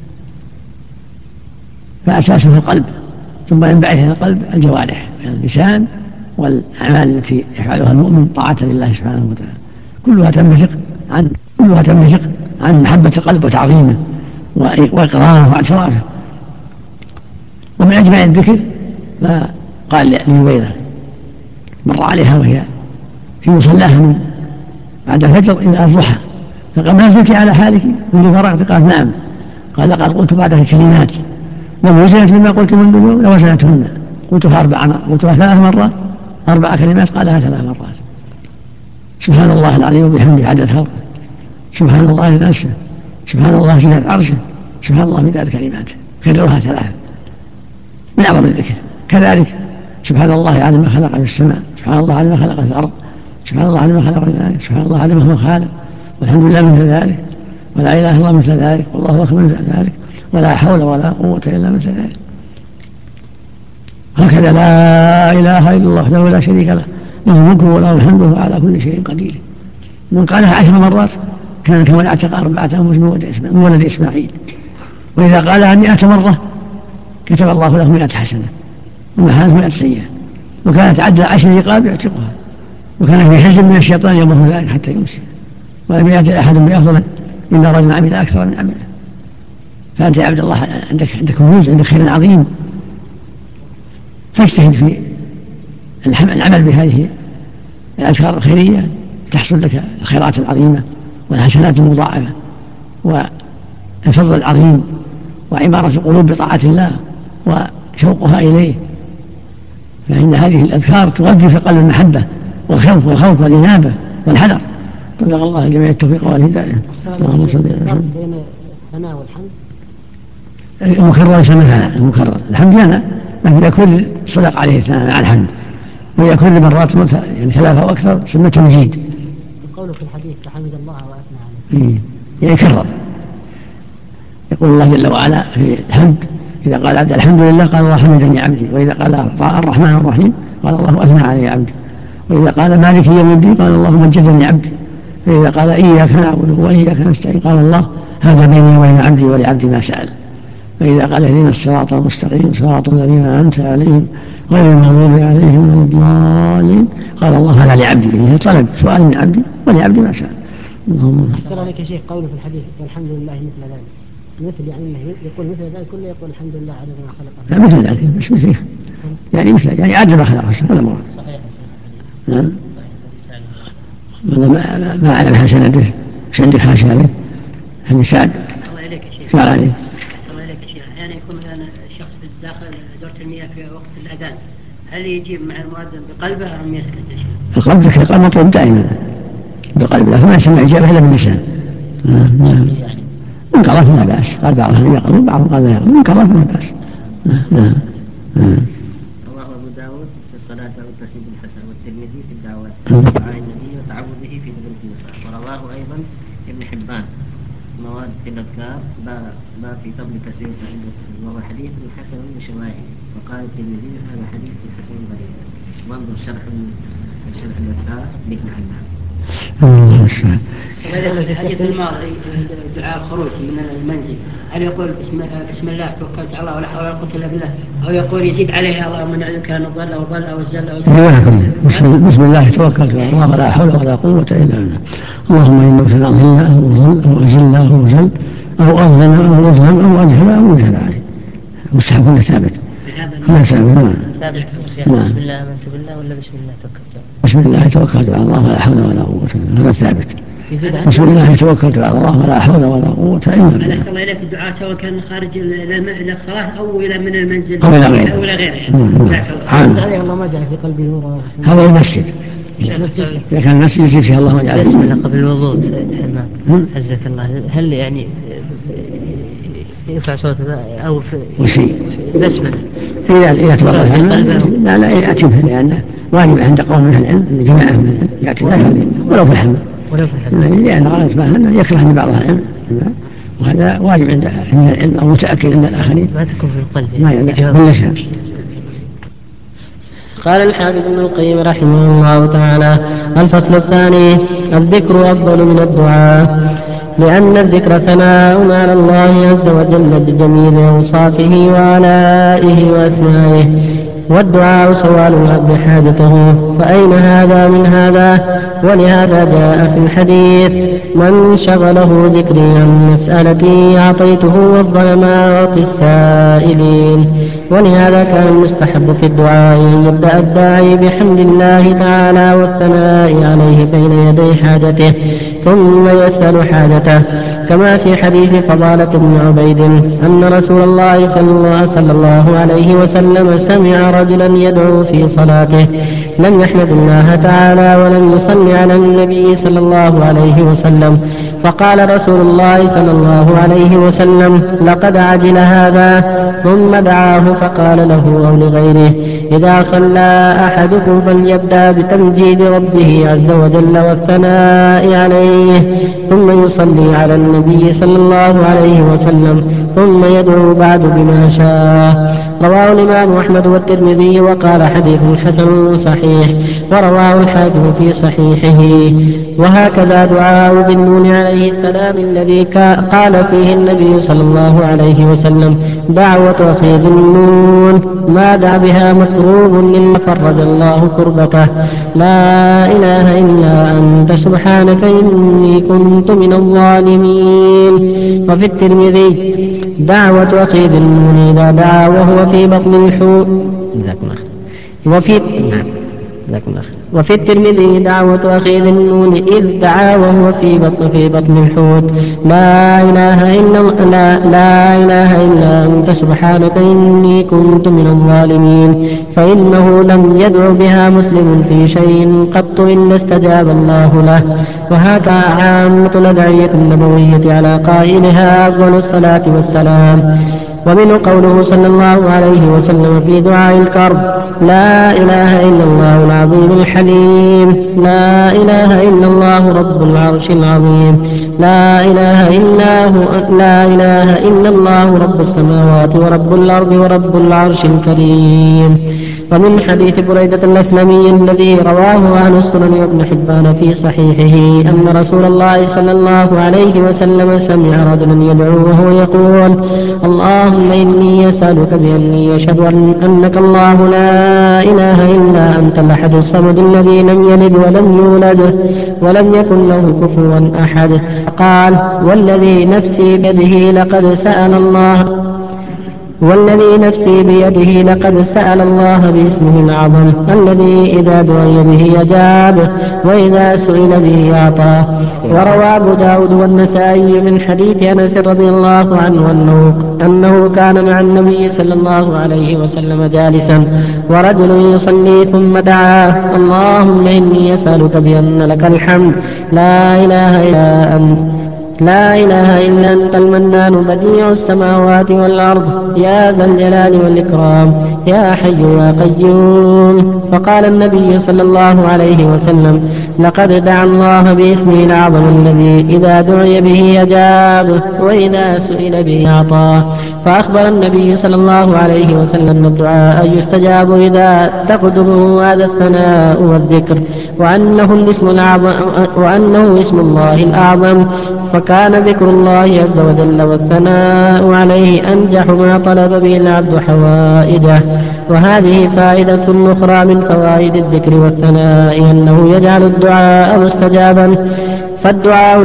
فأساسه القلب، ثم ينبعث من القلب الجوارح، يعني اللسان والأعمال التي يفعلها المؤمن طاعة لله سبحانه وتعالى، كلها تنبثق عن محبة القلب وتعظيمه وإقراره واعترافه. ومن أجمع الذكر ما قال لجبيرة مر عليها وهي في مصلاها من بعد الفجر إلى الضحى، فقبل هل زلت على حالك منذ فرغت؟ قال نعم. قال لقد قلت بعدها كلمات لو وزنت مما قلت منذ اليوم لوزنتهن، قلتها 3 مرات، 4 كلمات قالها 3 مرات. سبحان الله العظيم وبحمده عدد خلقه، سبحان الله نفسه، سبحان الله زينة عرشه، سبحان الله مداد كلماته، كررها 3 من أعظم الذكر. كذلك سبحان الله على ما خلق في السماء، سبحان الله على ما خلق في الأرض، سبحان الله على ما خلق في ذلك، سبحان الله على ما هو خالق، والحمد لله مثل ذلك، ولا إله إلا الله مثل ذلك، والله أكبر مثل ذلك، ولا حول ولا قوة إلا مثل ذلك. هكذا لا إله إلا الله وحده لا شريك له، له الملك وله الحمد وهو على كل شيء قدير. من قالها 10 مرات كان كمن اعتق 4 أنفس من ولد إسماعيل، وإذا قالها 100 مرة كتب الله له 100 حسنة ومحاه 100 سيئة، وكانت عدل 10 رقاب يعتقها، وكان في حزب من الشيطان يمر ذلك حتى يمسي، ولم يأتي أحد بأفضل إلا رجل عمل أكثر من عمله. فأنت يا عبد الله عندك كنوز، عندك خير عظيم، فاجتهد في العمل بهذه الأذكار الخيرية تحصل لك الخيرات العظيمة والحسنات المضاعفة والفضل العظيم وعمارة القلوب بطاعة الله وشوقها إليه. فإن هذه الأذكار تغذي في قلب المحبة والخوف والإنابة والحذر. رزق الله الجميع التوفيق والهداية. اللهم صل وسلم. بين الثناء والحمد المكرر يسمى ثناء، المكرر. الحمد لله لكن يكون صدق عليه الثناء مع الحمد، ويكون لمرات يعني 3 أو أكثر سمى تمجيد. قوله في الحديث فحمد الله وأثنى عليه يعني يكرر. يقول الله جل وعلا في الحمد إذا قال عبد الحمد لله قال الله حمدني عبدي، وإذا قال الرحمن الرحيم قال الله أثنى علي عبدي، وإذا قال مالك يوم الدين قال الله مجدني عبدي، فإذا قال إياك نعبد وإياك نستعين قال الله هذا بيني وبين عبدي ولعبدي ما سأل، فإذا قال اهدنا الصراط المستقيم صراط الذين أنعمت عليهم غير المغضوب عليهم ولا الضالين قال الله هذا لعبدي، يعني طلب سؤال من عبدي ولعبدي ما سأل. اللهم أحسن عليك يا شيخ قوله في الحديث والحمد لله مثل ذلك، مثل يعني انه يقول مثل ذلك كله، يقول الحمد لله على ما خلق. لا مثل ذلك مش مثله، يعني مثل يعني عدل ما خلق هذا مراد. صحيح. نعم. ما أعلم حسنته، مش عندك حاشا عليه؟ هل سعد؟ الله إليك يا شيخ. سأل عليه. الله إليك يا شيخ. أحيانا يكون مثلا الشخص في داخل دورة المياه في وقت الأذان، هل يجيب مع المؤذن بقلبه أم يسكت يا شيخ؟ قلبك يقال مطلوب دائما بقلب، لكن ما يسمع إجابة إلا باللسان. نعم. من قرأ فلا بأس، قال بعضهم يقرأ بعضهم قال لا يقرأ، من قرأ فلا بأس. نعم. رواه أبو داود في الصلاة والتسليم بالحسن، والترمذي في الدعوات دعاء النبي وتعوذه في تدريس النساء، ورواه أيضا ابن حبان مواد في الأذكار باب في فضل تسليم وهو حديث حسن بشواهد، وقال الترمذي هذا حديث حسن غريب. وانظر شرح الأذكار لابن حبان. في الحديث الماضي دعاء الخروج من المنزل، هل يقول بسم الله توكلت على الله ولا حول ولا قوة إلا بالله، أو يقول يزيد عليها اللهم نعوذ أن نضل أو ضل أو زل أو زل؟ بسم الله توكلت على الله ولا حول ولا قوة إلا بالله. اللهم إنه ابتلى ظل أو زل أو زل أو أظلم أو أظلم أو أجهل أو أجهل عليه. مستحب كله ثابت. كله ثابت. بسم الله آمنت بالله ولا بسم الله توكلت؟ بسم الله توكلت على الله ولا حول ولا قوة إلا بالله، هذا ثابت. بسم الله توكلت على الله ولا حول ولا قوة إلا بالله. أحسن الله إليك الدعاء سواء كان خارج إلى الصلاة أو إلى من المنزل أو إلى غيره. أو إلى غيره. الله ما جعل في قلبي نورا. هذا المسجد. إذا كان المسجد يزيد فيه الله وجعله. بسم الله قبل الوضوء في الحمام. عزك الله، هل يعني يرفع صوته أو في بسمة إذا تبرع الحمام لا يأتي به، لأنه واجب عند قوم من العلم جماعة من العلم يأتي ذلك ولو في الحمام، لأن غاية ما أنه يكره أن بعض العلم، وهذا واجب عند العلم أو متأكد عند الآخرين ما تكون في القلب ما باللسان. قال الحافظ ابن القيم رحمه الله تعالى: الفصل الثاني: الذكر أفضل من الدعاء. لأن الذكر ثناء على الله عز وجل بجميل أوصافه وآلائه وأسمائه، والدعاء سؤال العبد حاجته، فأين هذا من هذا؟ ولهذا جاء في الحديث: من شغله ذكري عن مسألتي أعطيته أفضل ما أعطي السائلين. ولهذا كان المستحب في الدعاء أن يبدأ الداعي بحمد الله تعالى والثناء عليه بين يدي حاجته، ثم يسأل حاجته، كما في حديث فضالة بن عبيد أن رسول الله صلى الله عليه وسلم سمع رجلا يدعو في صلاته لم يحمد الله تعالى ولم يصل على النبي صلى الله عليه وسلم، فقال رسول الله صلى الله عليه وسلم: لقد عجل هذا، ثم دعاه فقال له أو لغيره: إذا صلى أحدكم فليبدأ بتمجيد ربه عز وجل والثناء عليه، ثم يصلي على النبي صلى الله عليه وسلم، ثم يدعو بعد بما شاء. رواه الإمام أحمد والترمذي وقال حديث حسن صحيح، ورواه الحاكم في صحيحه. وهكذا دعاء ذي النون عليه السلام الذي قال فيه النبي صلى الله عليه وسلم: دعوة أخي ذي النون ما دعا بها مكروب إلا فرج الله كربته، لا إله إلا أنت سبحانك إني كنت من الظالمين. وفي الترمذي: دعوة أخي ذي النون إذا دعا وهو في بطن الحوت. وفي الترمذي: دعوة أخي ذي النون إذ دعا وهو في بطن الحوت: لا إله إلا أنت سبحانك إني كنت من الظالمين، فإنه لم يدع بها مسلم في شيء قط إلا استجاب الله له. وهكذا عامة الأدعية النبوية على قائلها أفضل الصلاة والسلام. ومنه قوله صلى الله عليه وسلم في دعاء الكرب: لا إله إلا الله العظيم الحليم، لا إله إلا الله رب العرش العظيم، لا إله إلا الله رب السماوات ورب الأرض ورب العرش الكريم. ومن حديث بريدة الأسلمي الذي رواه أهل السنن وابن حبان في صحيحه أن رسول الله صلى الله عليه وسلم سمع رجلا يدعو وهو يقول: اللهم إني أسألك بأني أشهد أنك الله لا إله إلا أنت الأحد الصمد الذي لم يلد ولم يولد ولم يكن له كفوا أحد. قال: والذي نفسي بيده لقد سأل الله باسمه الأعظم الذي إذا دعي به أجابه وإذا سئل به أعطاه. وروى أبو داود والنسائي من حديث أنس رضي الله عنه أنه كان مع النبي صلى الله عليه وسلم جالسا ورجل يصلي ثم دعا: اللهم إني أسألك بأن لك الحمد لا إله إلا أنت المنان بديع السماوات والأرض يا ذا الجلال والإكرام يا حي يا قيوم. فقال النبي صلى الله عليه وسلم: لقد دعا الله باسمه الأعظم الذي إذا دعي به أجابه وإذا سئل به أعطاه. فأخبر النبي صلى الله عليه وسلم أن الدعاء يستجاب إذا تقدمه هذا الثناء والذكر، وأنه اسم الله الأعظم، فكان ذكر الله عز وجل والثناء عليه أنجح ما طلب به العبد حوائجه. وهذه فائدة أخرى من فوائد الذكر والثناء أنه يجعل الدعاء مستجابا. فالدعاء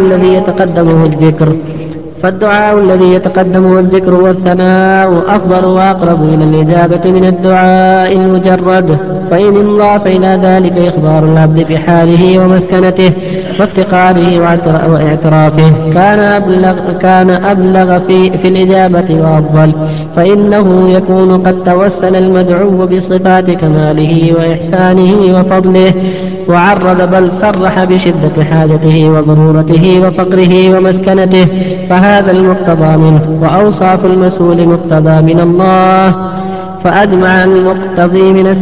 الذي يتقدمه الذكر والثناء أفضل وأقرب إلى الإجابة من الدعاء المجرد. فإن انضاف إلى ذلك إخبار العبد بحاله ومسكنته وافتقاره واعترافه كان أبلغ في الإجابة وأفضل، فإنه يكون قد توسل المدعو بصفات كماله وإحسانه وفضله وعرض بل صرح بشدة حاجته وضرورته وفقره ومسكنته، فهذا المقتضى منه. وأوصاف المسؤول مقتضى من الله، فأجمع المقتضي من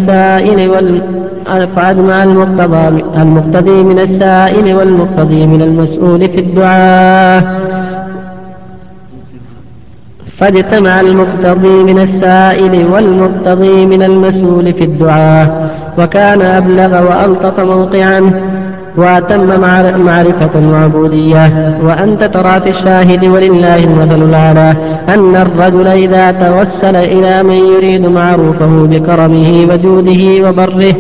السائل والمقتضي من المسؤول في الدعاء، فاجتمع المقتضي من السائل والمقتضي من المسؤول في الدعاء، وكان أبلغ وألطف موقعا وأتم معرفة وعبودية. وأنت ترى في الشاهد ولله المثل الأعلى أن الرجل إذا توسل إلى من يريد معروفه بكرمه وجوده وبره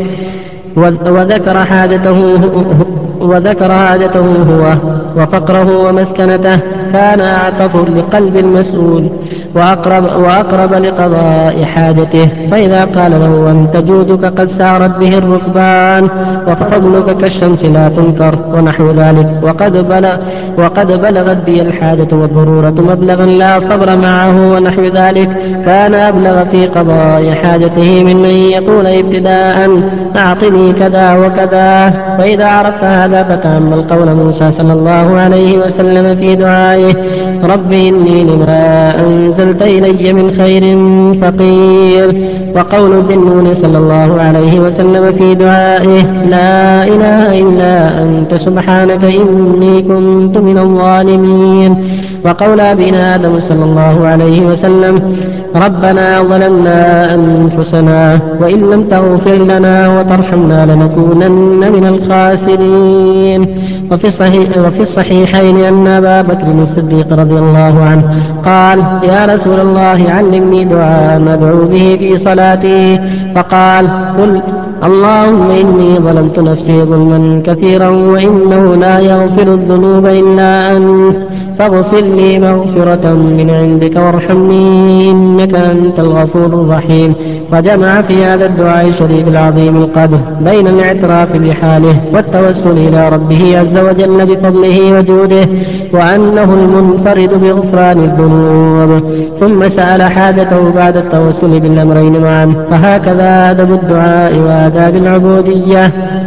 وذكر حاجته هو وفقره ومسكنته كان أعطف لقلب المسؤول وأقرب لقضاء حاجته. فإذا قال له أنت جودك قد سارت به الركبان وفضلك كالشمس لا تنكر ونحو ذلك وقد بلغت بي الحاجة والضرورة مبلغا لا صبر معه ونحو ذلك كان أبلغ في قضاء حاجته من أن يقول ابتداء أعطني كذا وكذا. فإذا عرفت هذا فتأمل قول موسى صلى الله عليه وسلم في دعائه رب إني لما أنزلت إلي من خير فقير. وقول ابن النون صلى الله عليه وسلم في دعائه لا إله إلا أنت سبحانك إني كنت من الظالمين. وقول أبينا آدم صلى الله عليه وسلم ربنا ظلمنا أنفسنا وإن لم تغفر لنا وترحمنا لنكونن من الخاسرين. وفي الصحيحين أن أبا بكر الصديق رضي الله عنه قال يا رسول الله علمني دعاء أدعو به في صلاتي فقال قل اللهم إني ظلمت نفسي ظلما كثيرا وإنه لا يغفر الذنوب إلا أنت فاغفر لي مغفرة من عندك وارحمني إنك أنت الغفور الرحيم. وجمع في هذا الدعاء الشريف العظيم القدر بين الاعتراف بحاله والتوسل إلى ربه عز وجل بفضله وجوده وأنه المنفرد بغفران الذنوب ثم سأل حاجته بعد التوسل بالأمرين معا. فهكذا أدب الدعاء وآداب العبودية.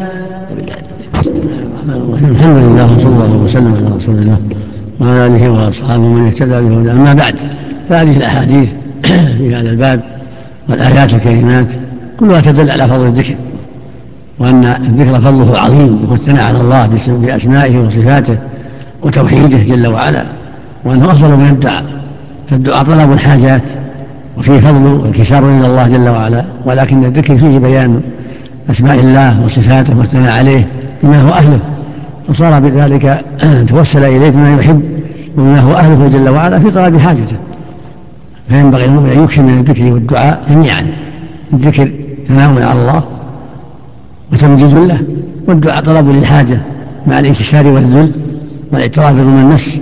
الحمد لله وصلى الله وسلم على رسول الله وعلى آله وأصحابه من اهتدى بهداه. أما بعد فهذه الأحاديث في هذا الباب والآيات الكريمات كلها تدل على فضل الذكر وأن الذكر فضله عظيم والثناء على الله بأسمائه وصفاته وتوحيده جل وعلا وأنه أفضل من الدعاء. فالدعاء طلب الحاجات وفيه فضل وانكسار إلى الله جل وعلا ولكن الذكر فيه بيان أسماء الله وصفاته والثناء عليه بما هو أهله فصار بذلك توسل إليه بما يحب وما هو أهله جل وعلا في طلب حاجته. فينبغي المؤمن أن يكثر من الذكر والدعاء جميعا. الذكر ثناء على الله وتمجيد له والدعاء طلب للحاجة مع الانكسار والذل والاعتراف بظلم النفس.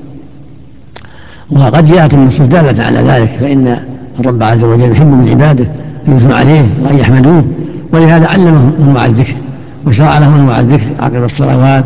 وقد جاءت النصوص دالة على ذلك فإن الرب عز وجل يحب من عباده أن يثنوا عليه وأن يحمدوه ولهذا علمهم أنواع الذكر وشرع لهم أنواع الذكر عقب الصلوات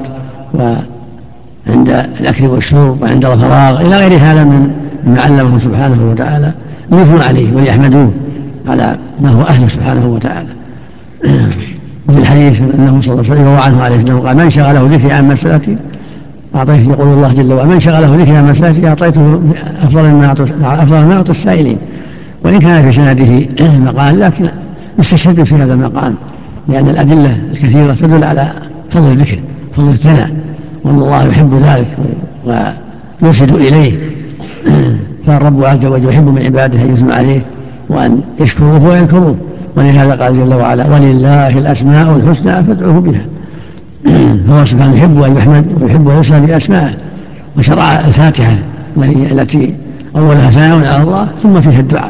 وعند الأكل والشرب وعند الفراغ إلى غير هذا مما علمه سبحانه وتعالى ليثنوا عليه ويحمدوه على ما هو أهله سبحانه وتعالى. وفي الحديث أنه صلى الله عليه وسلم عنه عليه السلام قال من شغله ذكري عن مسألتي أعطيته يقول الله جل وعلا من شغله ذكري عن مسألتي أعطيته أفضل ما أعطي السائلين. وإن كان في سنده مقال لكن يستشهد في هذا المقام لأن الأدلة الكثيرة تدل على فضل الذكر فضل الثناء وأن الله يحب ذلك ويرشد إليه. فالرب عز وجل يحب من عباده أن يثنوا عليه وأن يشكروه ويذكروه ولهذا قال جل وعلا ولله الأسماء الحسنى فادعوه بها. هو سبحانه يحب أن يحمد ويحب أن يسأل بأسمائه وشرع الفاتحة التي أولها ثناء على الله ثم فيها الدعاء.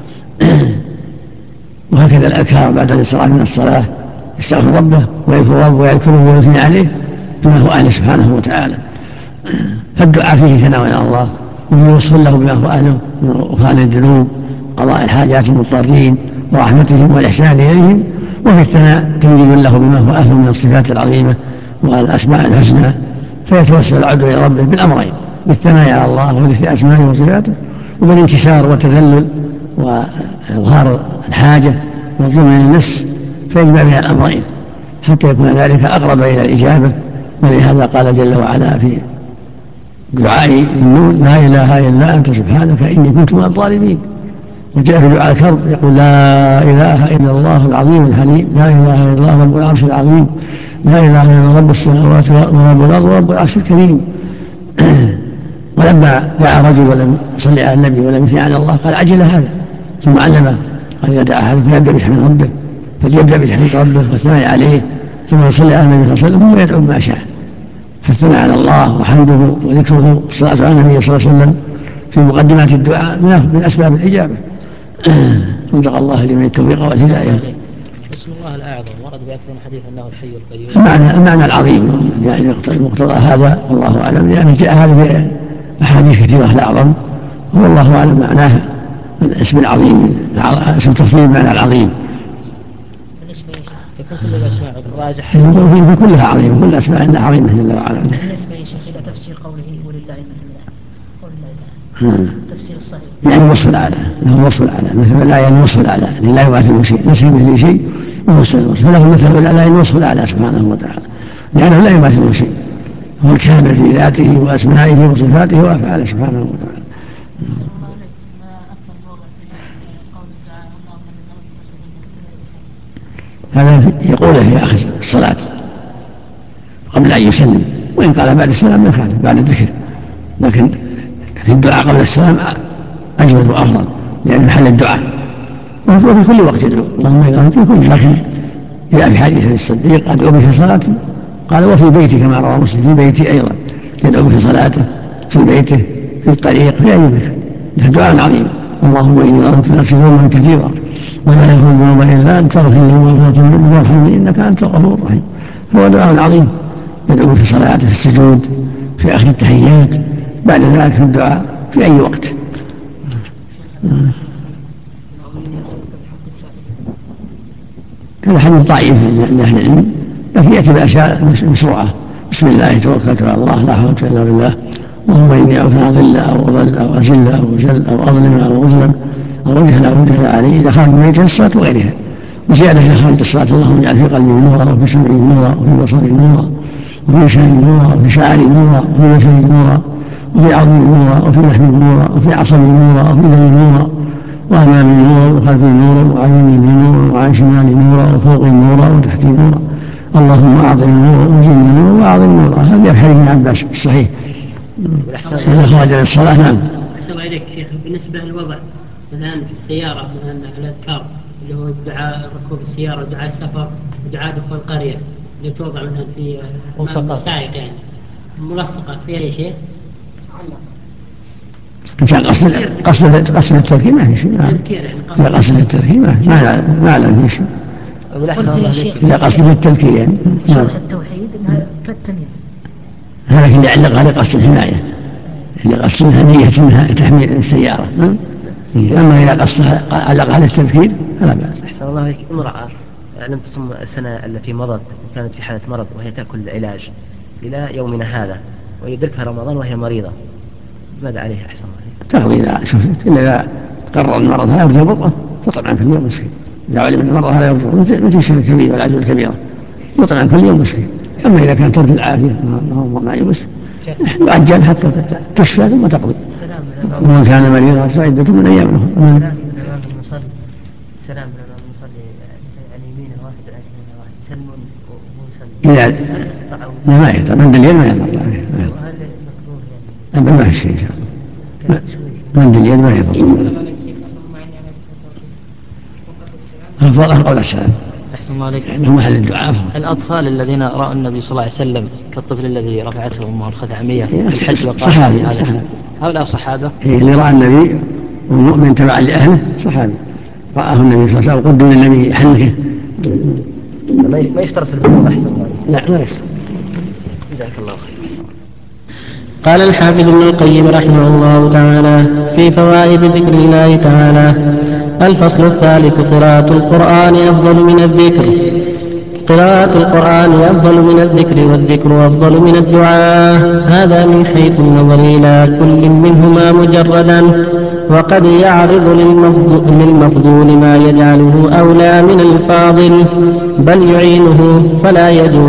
وهكذا الأذكار بعد الانصراف من الصلاة يستغفر ربه ويذكر ربه ويذكره ويثني عليه بما هو أهله سبحانه وتعالى. فالدعاء فيه ثناء على الله وفيه وصف له بما هو أهله من غفران الذنوب قضاء الحاجات المضطرين ورحمتهم والإحسان إليهم وفي الثناء تمجيد له بما هو أهله من الصفات العظيمة والأسماء الحسنى. فيتوسل العبد إلى ربه بالأمرين بالثناء على الله وذكر أسمائه وصفاته وبالانكسار والتذلل وإظهار الحاجة والظلم للنفس فيجمع بين الأمرين حتى يكون ذلك أقرب إلى الإجابة. ولهذا قال جل وعلا في دعاء النون لا إله إلا أنت سبحانك إني كنت من الظالمين. وجاء في دعاء الكرب يقول لا إله إلا الله العظيم الحليم لا إله إلا الله رب العرش العظيم لا إله إلا رب السماوات ورب الأرض ورب العرش الكريم. ولما دعا رجل ولم يصلي على النبي ولم يثني على الله قال عجل هذا ثم علمه قال إذا دعا هذا فليبدأ بتحميد ربه فليبدأ بتحميد ربه والثناء عليه ثم يصلي على النبي صلى الله عليه وسلم ثم يدعو بما شاء. فالثناء على الله وحمده وذكره والصلاة على النبي صلى الله عليه وسلم في مقدمات الدعاء من أسباب الإجابة. رزق الله لمن التوفيق والهداية. اسم الله الأعظم ورد بأكثر من حديث أنه الحي القيوم. المعنى العظيم يعني مقتضى هذا والله أعلم، لأن جاء هذا في أحاديث كثيرة الأعظم، والله أعلم معناه الاسم العظيم، اسم تفضيل بمعنى العظيم. يكون كل الأسماء راجح في كلها عظيم، كل أسماء الله عظيمة جل وعلا. بالنسبة يا شيخ إلى تفسير قوله ولله مثل تفسير الصحيح يعني الوصف الأعلى، له الوصف الأعلى، مثل الآية يعني الوصف الأعلى، لا يماثله شيء، ليس مثله شيء وهو الوصف، فله مثل الأعلى يعني الوصف الأعلى سبحانه وتعالى، لأنه لا يماثله شيء، هو الكامل في ذاته وأسمائه وصفاته وأفعاله سبحانه وتعالى. هذا يقوله في آخر الصلاة قبل أن يسلم، وإن قال بعد السلام يخالف بعد الذكر، لكن في الدعاء قبل السلام أجود وأفضل لأن محل الدعاء، وفي كل وقت يدعو اللهم إله في كل، لكن جاء في حديث الصديق أدعو به في صلاته، قال وفي بيتي كما روى مسلم في بيتي أيضا يدعو في صلاته في بيته في الطريق في أي مكان، دعاء عظيم. اللهم إني ظلمت نفسي ظلما كثيرا ولا يغفر الذنوب إلا أنت فاغفر لي مغفرة منك وارحمني إنك أنت الغفور الرحيم. هو دعاء عظيم يدعو في صلاته في السجود في آخر التحيات، بعد ذلك في الدعاء في أي وقت. هذا حديث ضعيف عند أهل العلم، لكن يأتي بأشياء مشروعة. بسم الله توكلت على الله لا حول إلا بالله، اللهم إني أعوذ أن أضل أو أضل أو أزل أو أجل أو أظلم أو أظلم أو أجهل أو أجهل عليه إذا خرج من بيت الصلاة وغيرها. وزيادة إذا خرج الصلاة اللهم اجعل في قلبي نورا وفي سمعي نورا وفي بصري نورا وفي لساني نورا وفي شعري نورا وفي بشري نورا وفي عظمي نورا وفي لحمي نورا وفي عصبي نورا وفي ذنبي نورا وأمامي نورا وخلفي نورا وعن يميني نورا وعن شمالي نورا وفوقي نورا وتحتي نورا، اللهم أعطني نورا وزدني نورا وأعطني نورا. هذا في حديث ابن عباس الصحيح إذا خرج للصلاة. نعم. أحسن إليك شيخ بالنسبة للوضع مثلا في السيارة مثلا الأذكار اللي هو دعاء ركوب السيارة ودعاء السفر ودعاء دخول القرية اللي توضع مثلا في السائق يعني ملصقة فيها أي شيء؟ إن كان قصد التركيب ما في شيء. إذا قصد التركيب ما أعلم في شيء. إذا قصد التذكير يعني شرح التوحيد إنها كالتمييز، هذا اللي يعلق على قصد الحماية، اللي قصدها نية أنها تحميل السيارة. أما إذا قصدها علق على التذكير فلا بأس. أحسن الله عليك. امرأة لم تصم السنة التي مضت وكانت في حالة مرض وهي تأكل علاج إلى يومنا هذا ويدركها رمضان وهي مريضة، ماذا عليها أحسن الله عليك؟ تقضي إذا شفت، إذا قرر المرض هذا يرجى بطء يطعم عن كل يوم مسكين، إذا علم أن المرض هذا يرجى مثل الشيء الكبير والعجل الكبيرة يطعم عن كل يوم مسكين. أما إذا كان ترك العافية ما يمس يؤجل حتى تشفى ثم تقضي، ومن كان مريضا فعدة من أيام أخرى. السلام من المصلي عن يمين واحد عن يمين واحد يسلمون ويصلي. لا ما يقدر من اليد ما يقدر. أبدا ما في شيء إن شاء الله. من اليد ما يقدر. أفضل قول السلام. أحسن الله عليك. يعني محل الدعاء. الأطفال الذين رأوا النبي صلى الله عليه وسلم كالطفل الذي رفعته أمه الخثعمية في الحج وقال صحابي هؤلاء صحابة. اللي رأى النبي والمؤمن تبعا لأهله صحابي، رآه النبي صلى الله عليه وسلم قدم النبي يحنكه. ما يشترط البلوغ أحسن الله. لا ما يشترط. جزاك الله خير. قال الحافظ ابن القيم رحمه الله تعالى في فوائد ذكر الله تعالى: الفصل الثالث: قراءة القرآن أفضل من الذكر. قراءة القرآن أفضل من الذكر، والذكر أفضل من الدعاء، هذا من حيث النظر إلى كل منهما مجردا، وقد يعرض للمفضول ما يجعله أولى من الفاضل، بل يعينه فلا يجوز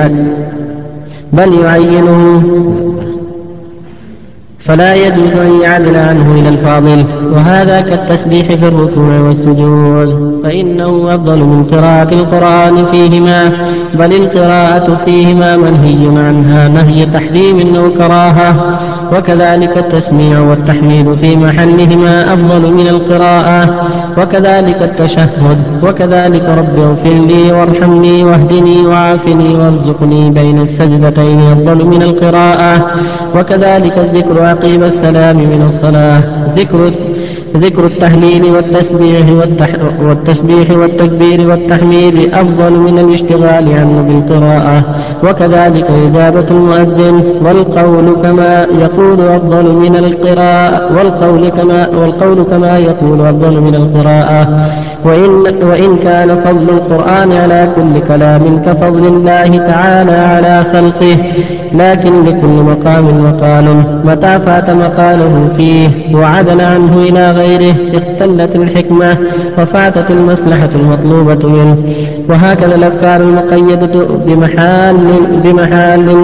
أن يعدل عنه إلى الفاضل، وهذا كالتسبيح في الركوع والسجود، فإنه أفضل من قراءة القرآن فيهما، بل القراءة فيهما منهي عنها نهي تحريم أو كراهة، وكذلك التسميع والتحميد في محلهما أفضل من القراءة، وكذلك التشهد، وكذلك رب اغفر لي وارحمني واهدني وعافني وارزقني بين السجدتين أفضل من القراءة، وكذلك الذكر عقيب السلام من الصلاة، ذكر التهليل والتسبيح والتكبير والتحميد أفضل من الاشتغال عنه بالقراءة، وكذلك إجابة المؤذن والقول كما يقول أفضل من القراءة، والقول كما يقول أفضل من القراءة. وإن كان فضل القرآن على كل كلام كفضل الله تعالى على خلقه، لكن لكل مقام مقال، متى فات مقاله فيه وعدل عنه إلى غيره اختلت الحكمة وفاتت المصلحة المطلوبة منه. وهكذا الأفكار المقيدة بمحال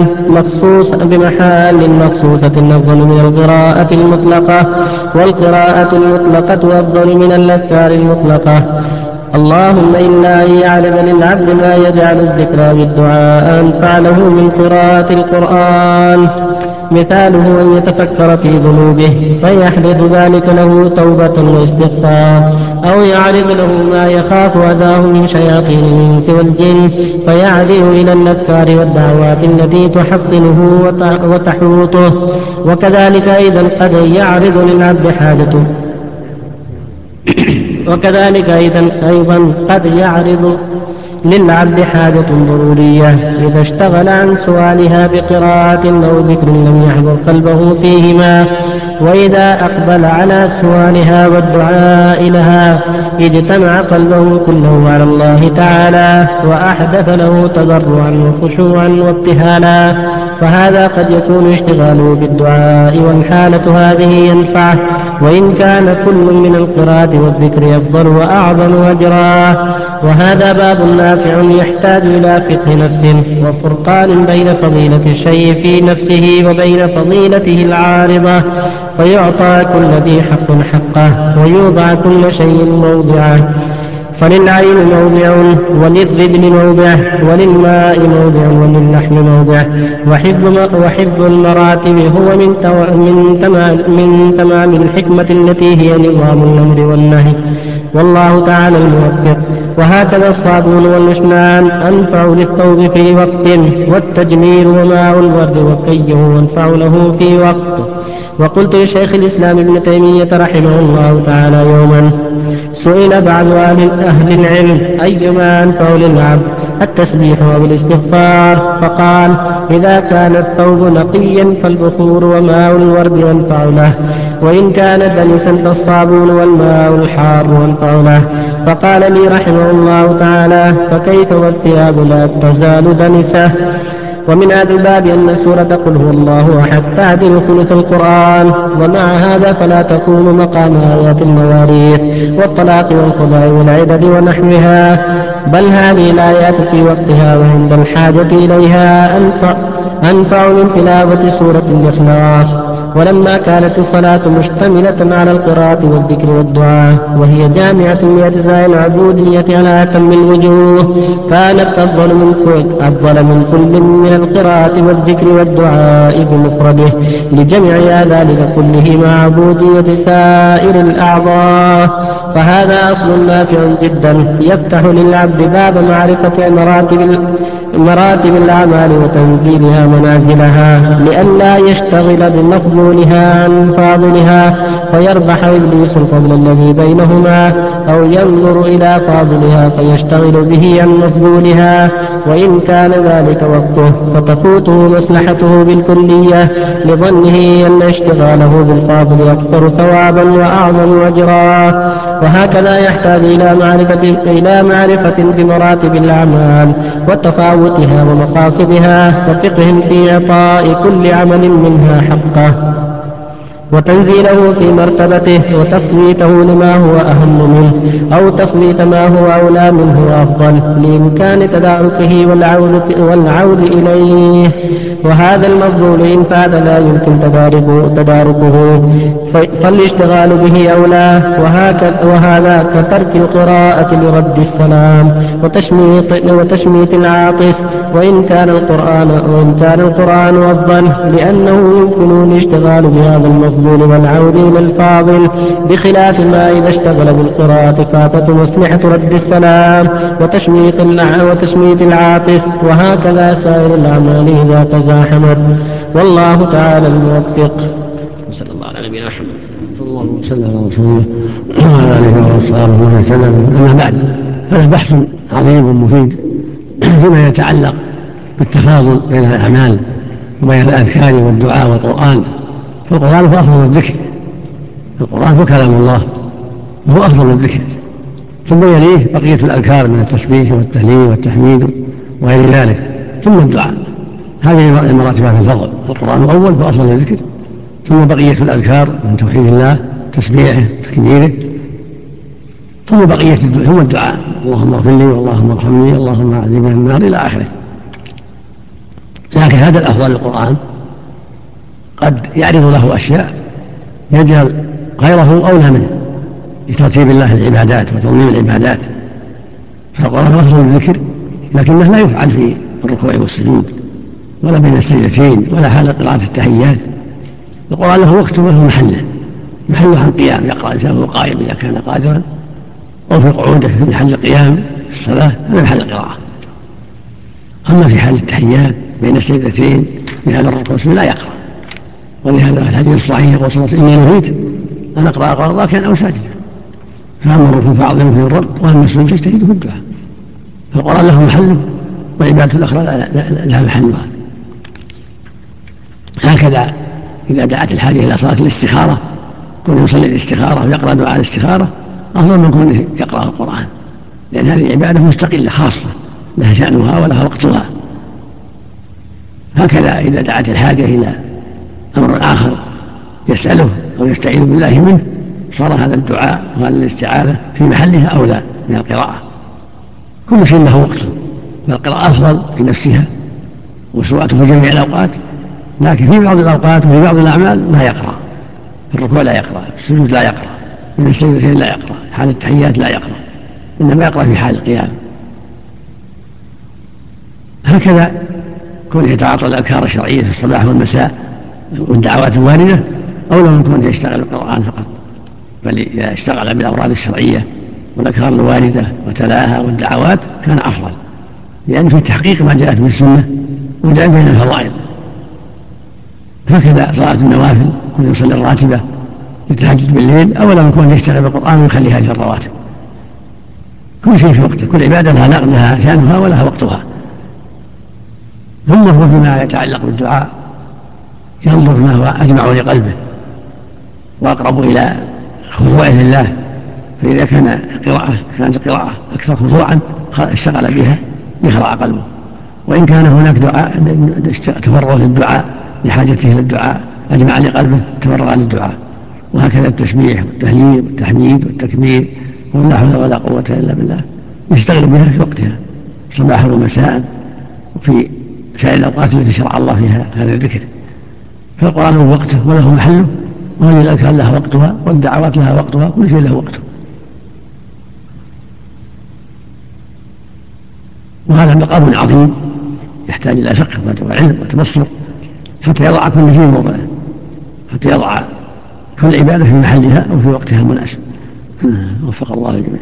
مخصوصة أفضل من القراءة المطلقة، والقراءة المطلقة أفضل من الأفكار المطلقة. اللهم إلا أن يعلم للعبد ما يجعل الذكر بالدعاء أنفع له من قراءة القرآن، مثاله أن يتفكر في ذنوبه فيحدث ذلك له توبة واستغفار، أو يعرض له ما يخاف أذاه من شياطين الإنس والجن فيعدل إلى الأذكار والدعوات التي تحصنه وتحوطه. وكذلك أيضا قد يعرض للعبد حاجته قد يعرض للعبد حاجة ضرورية إذا اشتغل عن سؤالها بقراءة أو ذكر لم يحضر قلبه فيهما، وإذا أقبل على سؤالها والدعاء لها اجتمع قلبه كله على الله تعالى وأحدث له تضرعا وخشوعا وابتهالا، فهذا قد يكون اشتغاله بالدعاء والحالة هذه ينفعه، وإن كان كل من القراءة والذكر أفضل وأعظم أجرا. وهذا باب نافع يحتاج إلى فقه نفس وفرقان بين فضيلة الشيء في نفسه وبين فضيلته العارضة، فيعطى كل ذي حق حقه ويوضع كل شيء موضعه. فللعين موضع وللذبل موضع وللماء موضع وللحم موضع، وحفظ المراتب هو من تمام الحكمة التي هي نظام الأمر والنهي، والله تعالى الموفق. وهكذا الصابون والمشنان أنفع للثوب في وقت، والتجمير وماء الورد وكيه أنفع له في وقت. وقلت لشيخ الإسلام ابن تيمية رحمه الله تعالى يوما، سئل بعض أهل العلم أيما أنفع للعبد التسبيح أو الاستغفار، فقال إذا كان الثوب نقيا فالبخور وماء الورد أنفع له، وإن كان دنسا فالصابون والماء الحار أنفع له. فقال لي رحمه الله تعالى فكيف والثياب لا تزال دنسة؟ ومن هذا الباب أن سورة قل هو الله أحد تعدل ثلث القرآن، ومع هذا فلا تكون مقام آيات المواريث والطلاق والقضاء والعدد ونحوها، بل هذه الآيات في وقتها وعند الحاجة إليها أنفع من تلاوة سورة الإخلاص. ولما كانت الصلاة مشتملة على القراءة والذكر والدعاء وهي جامعة لأجزاء العبودية على أتم الوجوه، كانت أفضل من كل من القراءة والذكر والدعاء بمفرده لجمع ذلك كله مع عبودية سائر الأعضاء. فهذا أصل نافع جدا يفتح للعبد باب معرفة مراتب الأعمال وتنزيلها منازلها، لئلا يشتغل بمفضولها عن فاضلها فيربح إبليس الفضل الذي بينهما، أو ينظر إلى فاضلها فيشتغل به عن مفضولها، وإن كان ذلك وقته فتفوته مصلحته بالكلية لظنه أن اشتغاله بالفاضل أكثر ثوابا وأعظم أجرا. وهكذا يحتاج إلى معرفة بمراتب الأعمال وتفاوتها ومقاصدها وفقه في إعطاء كل عمل منها حقه. وتنزيله في مرتبته وتفويته لما هو أهم منه أو تفويت ما هو أولى منه وأفضل لإمكان تداركه والعود إليه. وهذا المفضول إن فات لا يمكن تداركه فالاشتغال به أولى. وهذا كترك القراءة لرد السلام وتشميت العاطس وإن كان القرآن أفضل، لأنه يمكن الاشتغال بهذا المفضول والعود إلى الفاضل، بخلاف ما إذا اشتغل بالقراءة فاتت مصلحة رد السلام وتشميت العاطس. وهكذا سائر الأعمال إذا تزاحمت. والله تعالى الموفق. صلى الله على نبينا محمد صلى الله عليه وسلم على رسول الله وعلى اله وصحبه ومن سلم. اما بعد، هذا بحث عظيم ومفيد فيما يتعلق بالتفاضل بين الاعمال وبين الاذكار والدعاء والقران. فالقران هو افضل الذكر، القران هو كلام الله وهو افضل الذكر، ثم يليه بقيه الاذكار من التسبيح والتهليل والتحميد وغير ذلك، ثم الدعاء. هذه المراتب في الفضل. القران اول فافضل الذكر، ثم بقية الأذكار من توحيد الله تسبيحه تكبيره، ثم بقية ثم الدعاء اللهم اغفر لي واللهم ارحمني اللهم اعذني من النار إلى آخره. لكن هذا الأفضل للقرآن قد يعرض له أشياء يجعل غيره أولى منه لترتيب الله العبادات وتنظيم العبادات. فالقرآن أفضل الذكر، لكنه لا يفعل في الركوع والسجود ولا بين السجدتين ولا حال قراءة التحيات. القرآن له وقته وله محله عن قيام، يقرأ الإنسان وهو قائم إذا كان قادرا، أو في قعوده في محل القيام في الصلاة هذا محل القراءة. أما في حال التحيات بين السجدتين في هذا الركوع لا يقرأ. ولهذا الحديث الصحيح يقول صلى الله عليه وسلم: إني نهيت أن أقرأ قال راكعا أو ساجدا. فأما الركوع فأعظمه في الرب، وأما السجود فاجتهدوا في الدعاء. فالقرآن له محله والعبادة الأخرى لها محلها. هكذا إذا دعت الحاجة إلى صلاة الاستخارة، كونه يصلي الاستخارة ويقرأ دعاء الاستخارة أفضل من كونه يقرأ القرآن، لأن هذه عبادة مستقلة خاصة لها شأنها ولها وقتها. هكذا إذا دعت الحاجة إلى أمر آخر يسأله أو يستعيذ بالله منه، صار هذا الدعاء وهذه الاستعاذة في محلها أولى من القراءة. كل شيء له وقته، فالقراءة أفضل في نفسها وسرعته في جميع الأوقات، لكن في بعض الأوقات وفي بعض الأعمال لا يقرأ. في الركوع لا يقرأ، في السجود لا يقرأ، من السجدتين لا يقرأ، حال التحيات لا يقرأ، إنما يقرأ في حال القيام. هكذا كونه يتعاطى الأذكار الشرعية في الصباح والمساء والدعوات الواردة أولى من كونه يشتغل بالقرآن فقط، بل إذا اشتغل بالأوراد الشرعية والأذكار الواردة وتلاها والدعوات كان أفضل، لأن في تحقيق ما جاءت بالسنة وجاء بين الفضائل. هكذا صلاة النوافل، كل يصلي الراتبة يتهجد بالليل أولا من كونه يشتغل بالقرآن ويخلي هذه الرواتب. كل شيء في وقته، كل عبادة لها شأنها ولها وقتها. ثم هو فيما يتعلق بالدعاء ينظر ما هو أجمع لقلبه وأقرب إلى خضوعه لله، فإذا كانت القراءة أكثر خضوعا اشتغل بها يخضع قلبه، وإن كان هناك دعاء تفرغ للدعاء لحاجته إلى الدعاء أجمع لقلبه تفرغ للدعاء. وهكذا التسبيح والتهليل والتحميد والتكبير ولا حول ولا قوة إلا بالله يشتغل بها في وقتها صباحا ومساء وفي سائر الأوقات التي شرع الله فيها هذا الذكر. فالقرآن له وقته وله محله، وهذه الأذكار لها وقتها والدعوات لها وقتها، كل شيء له وقته. وهذا مقام عظيم يحتاج إلى فقه وعلم وتبصر حتى يضع كل شيء موضعه، حتى يضع كل عبادة في محلها أو في وقتها المناسب. وفق الله الجميع.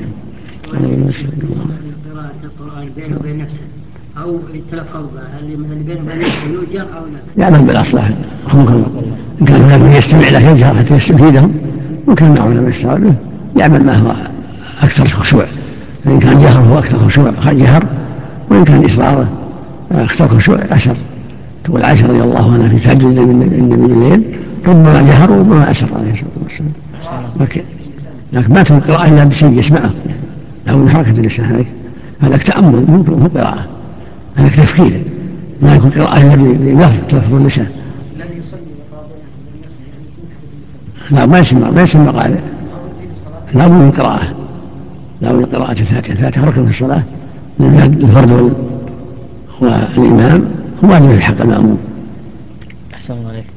قراءة القرآن بينه وبين نفسه أو التلفظ اللي مثلا بينه وبين نفسه يوجر أو لا؟ يعمل بالأصلح، إن كان هناك من يستمع له يجهر حتى يستفيدهم، وإن كان معه لم يستمع له يعمل ما هو أكثر خشوع. فإن كان جهر هو أكثر خشوع جهر، وإن كان إصراره أكثر خشوع أسر. تقول عائشة رضي الله عنها في تهجد النبي الليل ربما جهر وربما أسر عليه الصلاة والسلام. لكن ما تكون قراءة إلا بشيء يسمعه أو من حركة اللسان، هذا تأمل مو قراءة، هذا تفكير، ما يكون قراءة إلا بلفظ تلفظ اللسان. لا ما يسمى قارئ، لا بد من قراءة، لا بد من قراءة الفاتحة. الفاتحة ركن في الصلاة الفرد والإمام هو واجب في حق المأموم. أحسن الله عليك.